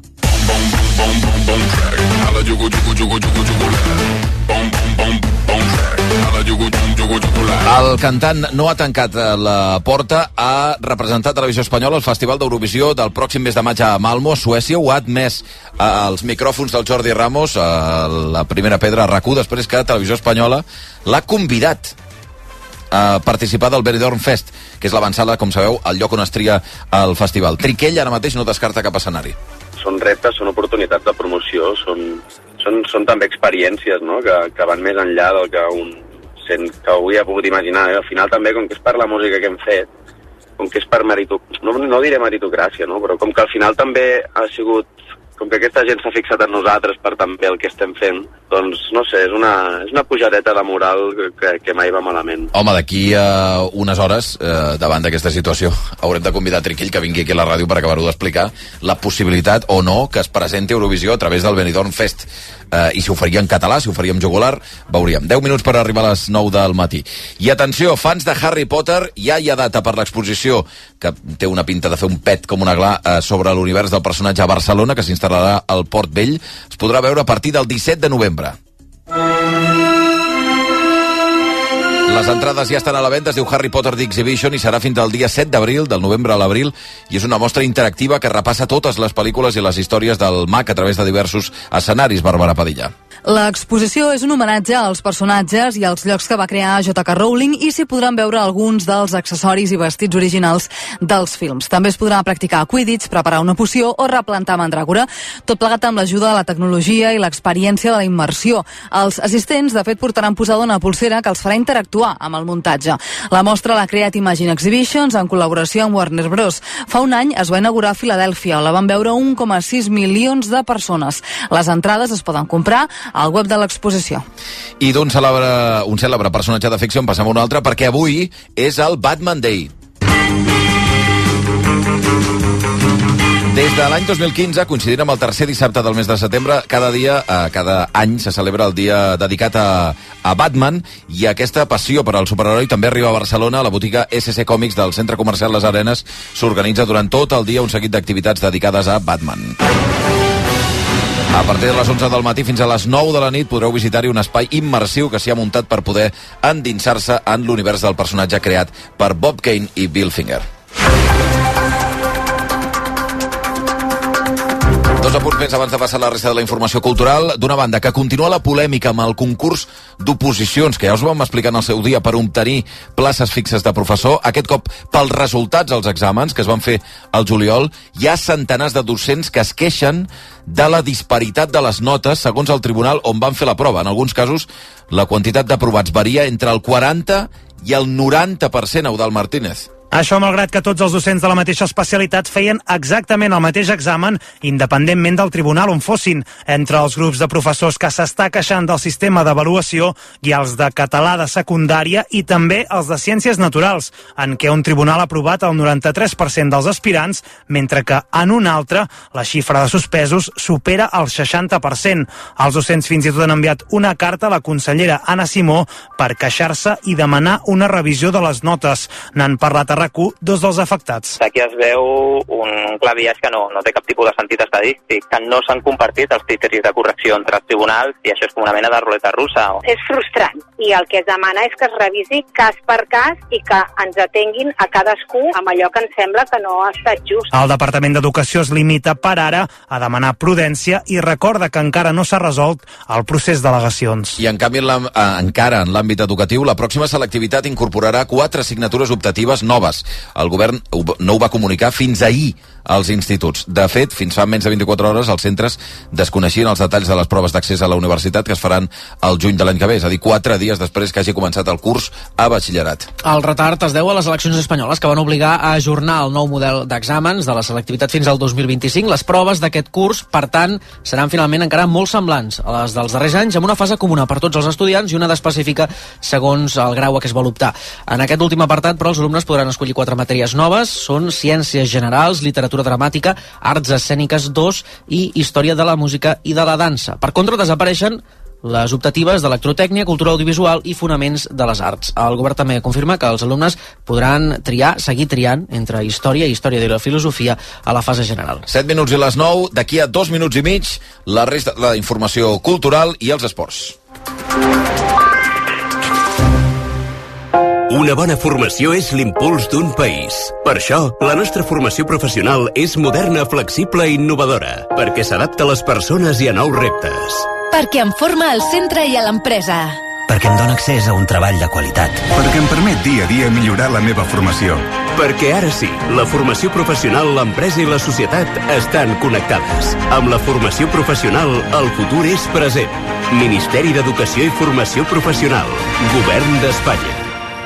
El cantant no ha tancat la porta, ha representat Televisió Espanyola al Festival d'Eurovisió del pròxim mes de maig a Malmo, Suècia. Ho ha admès als micròfons del Jordi Ramos, a la primera pedra a RAC u, després que Televisió Espanyola l'ha convidat a participar del Benidorm Fest, que és l'avançada, com sabeu, al lloc on es tria el festival. Triquell ara mateix no descarta cap escenari. són reptes, són oportunitats de promoció, són, són, són també experiències, no?, que, que van més enllà del que un sent, que avui ha pogut imaginar. Al final també, com que és per la música que hem fet, com que és per merito... No, no diré meritocràcia, no?, però com que al final també ha sigut... Com que aquesta gent s'ha fixat en nosaltres per també el que estem fent, doncs, no sé, és una, és una pujadeta de moral que, que mai va malament. Home, d'aquí a unes hores, eh, davant d'aquesta situació, haurem de convidar Triquill que vingui aquí a la ràdio per acabar-ho d'explicar la possibilitat o no que es presenti Eurovisió a través del Benidorm Fest. Eh, I si ho faria en català, si ho faria en jugular, veuríem. deu minuts per arribar a les nou del matí. I atenció, fans de Harry Potter, ja hi ha data per l'exposició, que té una pinta de fer un pet com una gla eh, sobre l'univers del personatge a Barcelona, que s'instal·larà al Port Vell. Es podrà veure a partir del disset de novembre. Les entrades ja estan a la venda, es diu Harry Potter The Exhibition i serà fins al dia set d'abril, del novembre a l'abril, i és una mostra interactiva que repassa totes les pel·lícules i les històries del mag a través de diversos escenaris. Bàrbara Padilla. L'exposició és un homenatge als personatges i als llocs que va crear J K Rowling i s'hi podran veure alguns dels accessoris i vestits originals dels films. També es podrà practicar Quidditch, preparar una poció o replantar mandràgora, tot plegat amb l'ajuda de la tecnologia i l'experiència de la immersió. Els assistents, de fet, portaran posada una pulsera que els farà interactuar amb el muntatge. La mostra l'ha creat Imagine Exhibitions en col·laboració amb Warner Bros. Fa un any es va inaugurar a Filadèlfia, on la van veure un coma sis milions de persones. Les entrades es poden comprar al web de l'exposició. I d'un cèlebre, un cèlebre personatge de ficció en passem a un altre, perquè avui és el Batman Day. Des de l'any dos mil quinze, coincidint amb el tercer dissabte del mes de setembre, cada dia, eh, cada any se celebra el dia dedicat a, a Batman, i aquesta passió per al superheroi també arriba a Barcelona. A la botiga S C Còmics del Centre Comercial Les Arenes s'organitza durant tot el dia un seguit d'activitats dedicades a Batman. A partir de les onze del matí fins a les nou de la nit podreu visitar-hi un espai immersiu que s'hi ha muntat per poder endinsar-se en l'univers del personatge creat per Bob Kane i Bill Finger. Dos apunts més abans de passar la resta de la informació cultural. D'una banda, que continua la polèmica amb el concurs d'oposicions, que ja us vam explicar en el seu dia, per obtenir places fixes de professor. Aquest cop, pels resultats dels exàmens que es van fer al juliol, hi ha centenars de docents que es queixen de la disparitat de les notes segons el tribunal on van fer la prova. En alguns casos, la quantitat d'aprovats varia entre el quaranta i el noranta per cent, Eudald Martínez. Això malgrat que tots els docents de la mateixa especialitat feien exactament el mateix examen, independentment del tribunal on fossin. Entre els grups de professors que s'està queixant del sistema d'avaluació hi ha els de català de secundària i també els de ciències naturals, en què un tribunal ha aprovat el noranta-tres per cent dels aspirants, mentre que en un altre la xifra de suspesos supera el seixanta per cent. Els docents fins i tot han enviat una carta a la consellera Anna Simó per queixar-se i demanar una revisió de les notes. N'han parlat a dos dels afectats. Aquí es veu un clar biaix que no, no té cap tipus de sentit estadístic, que no s'han compartit els criteris de correcció entre els tribunals i això és com una mena de ruleta russa. És frustrant i el que es demana és que es revisi cas per cas i que ens atenguin a cadascú amb allò que ens sembla que no ha estat just. El Departament d'Educació es limita per ara a demanar prudència i recorda que encara no s'ha resolt el procés d'al·legacions. I en canvi, en la, eh, encara en l'àmbit educatiu, la pròxima selectivitat incorporarà quatre assignatures optatives noves. El govern no ho va comunicar fins ahir als instituts. De fet, fins fa menys de vint-i-quatre hores els centres desconeixien els detalls de les proves d'accés a la universitat que es faran al juny de l'any que ve, és a dir, quatre dies després que hagi començat el curs a batxillerat. El retard es deu a les eleccions espanyoles que van obligar a ajornar el nou model d'exàmens de la selectivitat fins al dos mil vint-i-cinc. Les proves d'aquest curs, per tant, seran finalment encara molt semblants a les dels darrers anys, amb una fase comuna per tots els estudiants i una d'específica segons el grau a què es vol optar. En aquest últim apartat, però, els alumnes podran escollir quatre matèries noves, són ciències generals, literatura dramàtica, arts escèniques dos i història de la música i de la dansa. Per contra, desapareixen les optatives d'electrotècnia, cultura audiovisual i fonaments de les arts. El govern també confirma que els alumnes podran triar, seguir triant entre història i història de la filosofia a la fase general. set minuts i les nou, d'aquí a dos minuts i mig, la resta de la informació cultural i els esports. Una bona formació és l'impuls d'un país. Per això, la nostra formació professional és moderna, flexible i innovadora, perquè s'adapta a les persones i a nous reptes. Perquè em forma al centre i a l'empresa. perquè em dona accés a un treball de qualitat. Perquè em permet dia a dia millorar la meva formació. Perquè ara sí, la formació professional, l'empresa i la societat estan connectades. Amb la formació professional, el futur és present. Ministeri d'Educació i Formació Professional. Govern d'Espanya.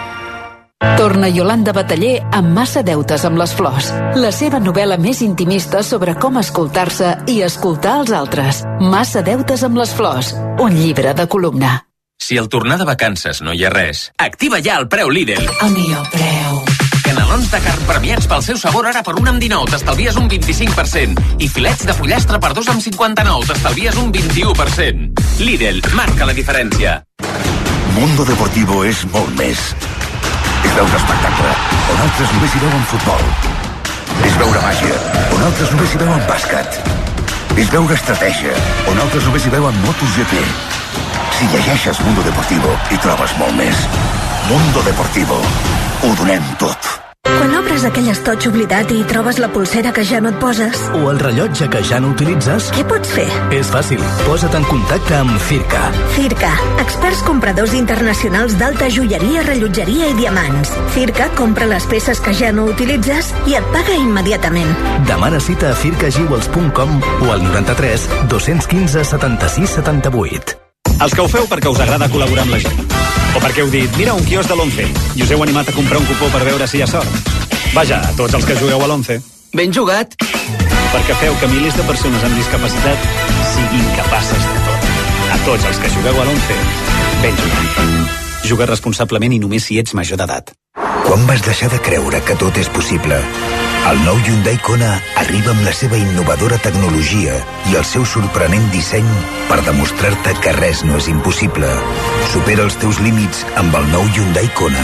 Torna Iolanda Bataller amb Massa deutes amb les flors. La seva novel·la més intimista sobre com escoltar-se i escoltar els altres. Massa deutes amb les flors. Un llibre de columna. Si al tornar de vacances no hi ha res, activa ja el preu Lidl. El millor preu. Canelons de carn premiats pel seu sabor ara per un amb dinou, t'estalvies un vint-i-cinc per cent. I filets de pollastre per dos amb cinquanta-nou, t'estalvies un vint-i-u per cent. Lidl, marca la diferència. Mundo Deportivo és molt més. És veure espectacle, on altres només hi veuen futbol. És veure màgia, on altres només hi veuen bàsquet. És veure estratègia, on altres només hi veuen MotoGP. Si llegeixes Mundo Deportivo, hi trobes molt més. Mundo Deportivo. Ho donem tot. Quan obres aquell estoig oblidat i trobes la pulsera que ja no et poses... O el rellotge que ja no utilitzes... Què pots fer? És fàcil. Posa't en contacte amb Circa. Circa. Experts compradors internacionals d'alta joieria, rellotgeria i diamants. Circa compra les peces que ja no utilitzes i et paga immediatament. Demana cita a circa jewels punt com o al noranta-tres dos-cents quinze setanta-sis setanta-vuit. Els que ho feu perquè us agrada col·laborar amb la gent. O perquè heu dit, mira un quiosc de l'Once, i us heu animat a comprar un cupó per veure si hi ha sort. Vaja, a tots els que jugueu a l'Once. Ben jugat. Perquè feu que milers de persones amb discapacitat siguin capaces de tot. A tots els que jugueu a l'Once, ben jugat. Juga responsablement i només si ets major d'edat. Quan vas deixar de creure que tot és possible? El nou Hyundai Kona arriba amb la seva innovadora tecnologia i el seu sorprenent disseny per demostrar-te que res no és impossible. Supera els teus límits amb el nou Hyundai Kona.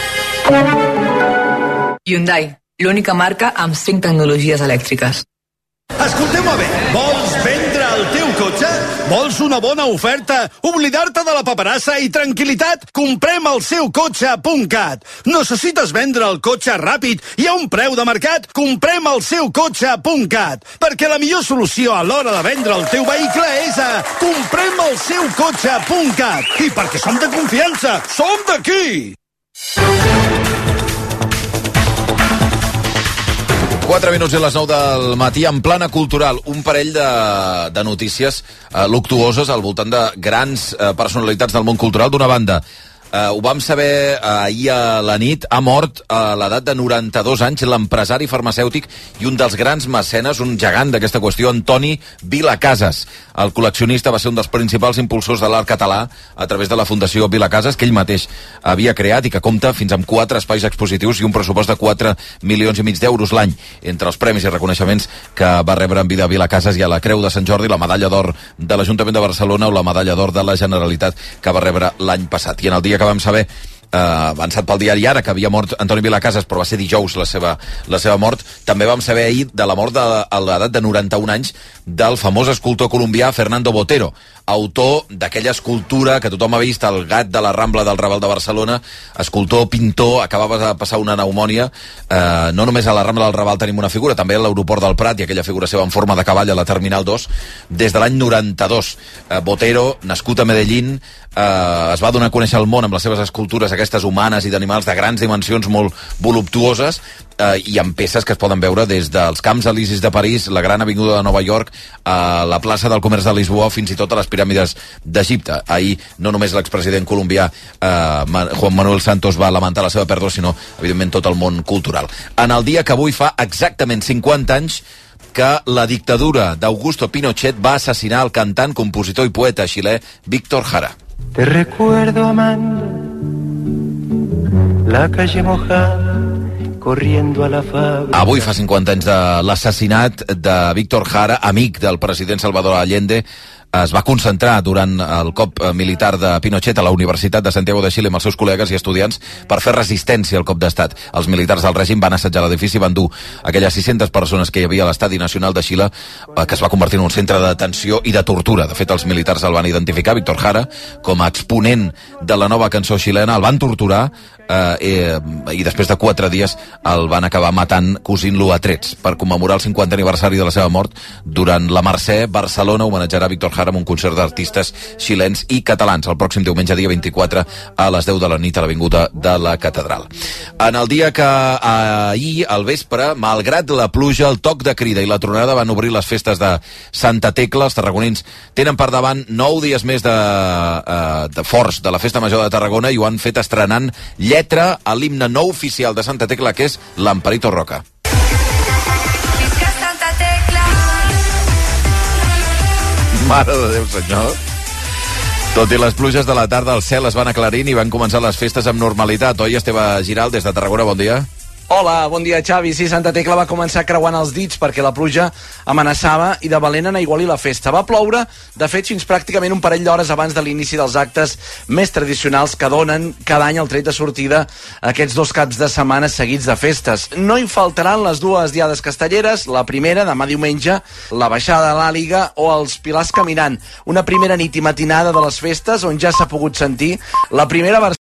Hyundai, l'única marca amb cinc tecnologies elèctriques. Escolteu-me bé, vols vendre el teu cotxe? Vols una bona oferta? Oblidar-te de la paperassa i tranquil·litat? Comprem el seu cotxe punt cat. Necessites vendre el cotxe ràpid i a un preu de mercat? Comprem el seu cotxe punt cat. Perquè la millor solució a l'hora de vendre el teu vehicle és a comprem el seu cotxe punt cat. I perquè som de confiança, som d'aquí! quatre minuts i les nou del matí en plana cultural. Un parell de, de notícies eh, luctuoses al voltant de grans eh, personalitats del món cultural. D'una banda, eh, ho vam saber eh, ahir a la nit, ha mort a l'edat de noranta-dos anys l'empresari farmacèutic i un dels grans mecenes, un gegant d'aquesta qüestió, Antoni Vilacases. El col·leccionista va ser un dels principals impulsors de l'art català a través de la Fundació Vilacases, que ell mateix havia creat i que compta fins amb quatre espais expositius i un pressupost de quatre milions i mig d'euros l'any. Entre els premis i reconeixements que va rebre en vida Vilacases hi ha la Creu de Sant Jordi, la Medalla d'Or de l'Ajuntament de Barcelona o la Medalla d'Or de la Generalitat que va rebre l'any passat. I en el dia que vam saber Uh, avançat pel diari Ara que havia mort Antoni Vilacases, però va ser dijous la seva, la seva mort, també vam saber ahir de la mort de, a l'edat de noranta-un anys del famós escultor colombià Fernando Botero, autor d'aquella escultura que tothom ha vist, el gat de la Rambla del Raval de Barcelona, escultor, pintor, acabava de passar una pneumònia. Uh, no només a la Rambla del Raval tenim una figura, també a l'aeroport del Prat i aquella figura seva en forma de cavall a la Terminal dos des de l'any noranta-dos. Uh, Botero, nascut a Medellín, uh, es va donar a conèixer al món amb les seves escultures aquestes humanes i d'animals de grans dimensions molt voluptuoses, eh, i amb peces que es poden veure des dels Camps Elisis de París, la Gran Avinguda de Nova York, a la plaça del Comerç de Lisboa, fins i tot a les piràmides d'Egipte. Ahir no només l'expresident colombià eh, Juan Manuel Santos va lamentar la seva pèrdua, sinó evidentment tot el món cultural. En el dia que avui fa exactament cinquanta anys que la dictadura d'Augusto Pinochet va assassinar el cantant, compositor i poeta xilè Víctor Jara. Te recuerdo amando la calle mojada, corriendo a la fábrica. Avui fa cinquanta anys de l'assassinat de Víctor Jara, amic del president Salvador Allende. Es va concentrar durant el cop militar de Pinochet a la Universitat de Santiago de Xile amb els seus col·legues i estudiants per fer resistència al cop d'estat. Els militars del règim van assetjar l'edifici i van dur aquelles sis-centes persones que hi havia a l'Estadi Nacional de Xile, que es va convertir en un centre de detenció i de tortura. De fet, els militars el van identificar, Víctor Jara, com a exponent de la nova cançó xilena, el van torturar eh, eh, i després de quatre dies el van acabar matant, cosint-lo a trets. Per commemorar el cinquantè aniversari de la seva mort, durant la Mercè, Barcelona homenatjarà Víctor Jara Guadalajara amb un concert d'artistes xilens i catalans el pròxim diumenge, dia vint-i-quatre, a les deu de la nit a l'Avinguda de la Catedral. En el dia que ahir, al vespre, malgrat la pluja, el toc de crida i la tronada van obrir les festes de Santa Tecla. Els tarragonins tenen per davant nou dies més de, de forts de la Festa Major de Tarragona i ho han fet estrenant lletra a l'himne no oficial de Santa Tecla, que és l'Amparito Roca. Mare de Déu, senyor. Tot i les pluges de la tarda, el cel es van aclarint i van començar les festes amb normalitat. Oi, Esteve Giral, des de Tarragona, bon dia. Hola, bon dia, Xavi. Sí, Santa Tecla va començar creuant els dits perquè la pluja amenaçava i de valent en aigualir la festa. Va ploure, de fet, fins pràcticament un parell d'hores abans de l'inici dels actes més tradicionals que donen cada any el tret de sortida aquests dos caps de setmana seguits de festes. No hi faltaran les dues diades castelleres, la primera, demà diumenge, la baixada de l'Àliga o els Pilars caminant. Una primera nit i matinada de les festes on ja s'ha pogut sentir la primera versió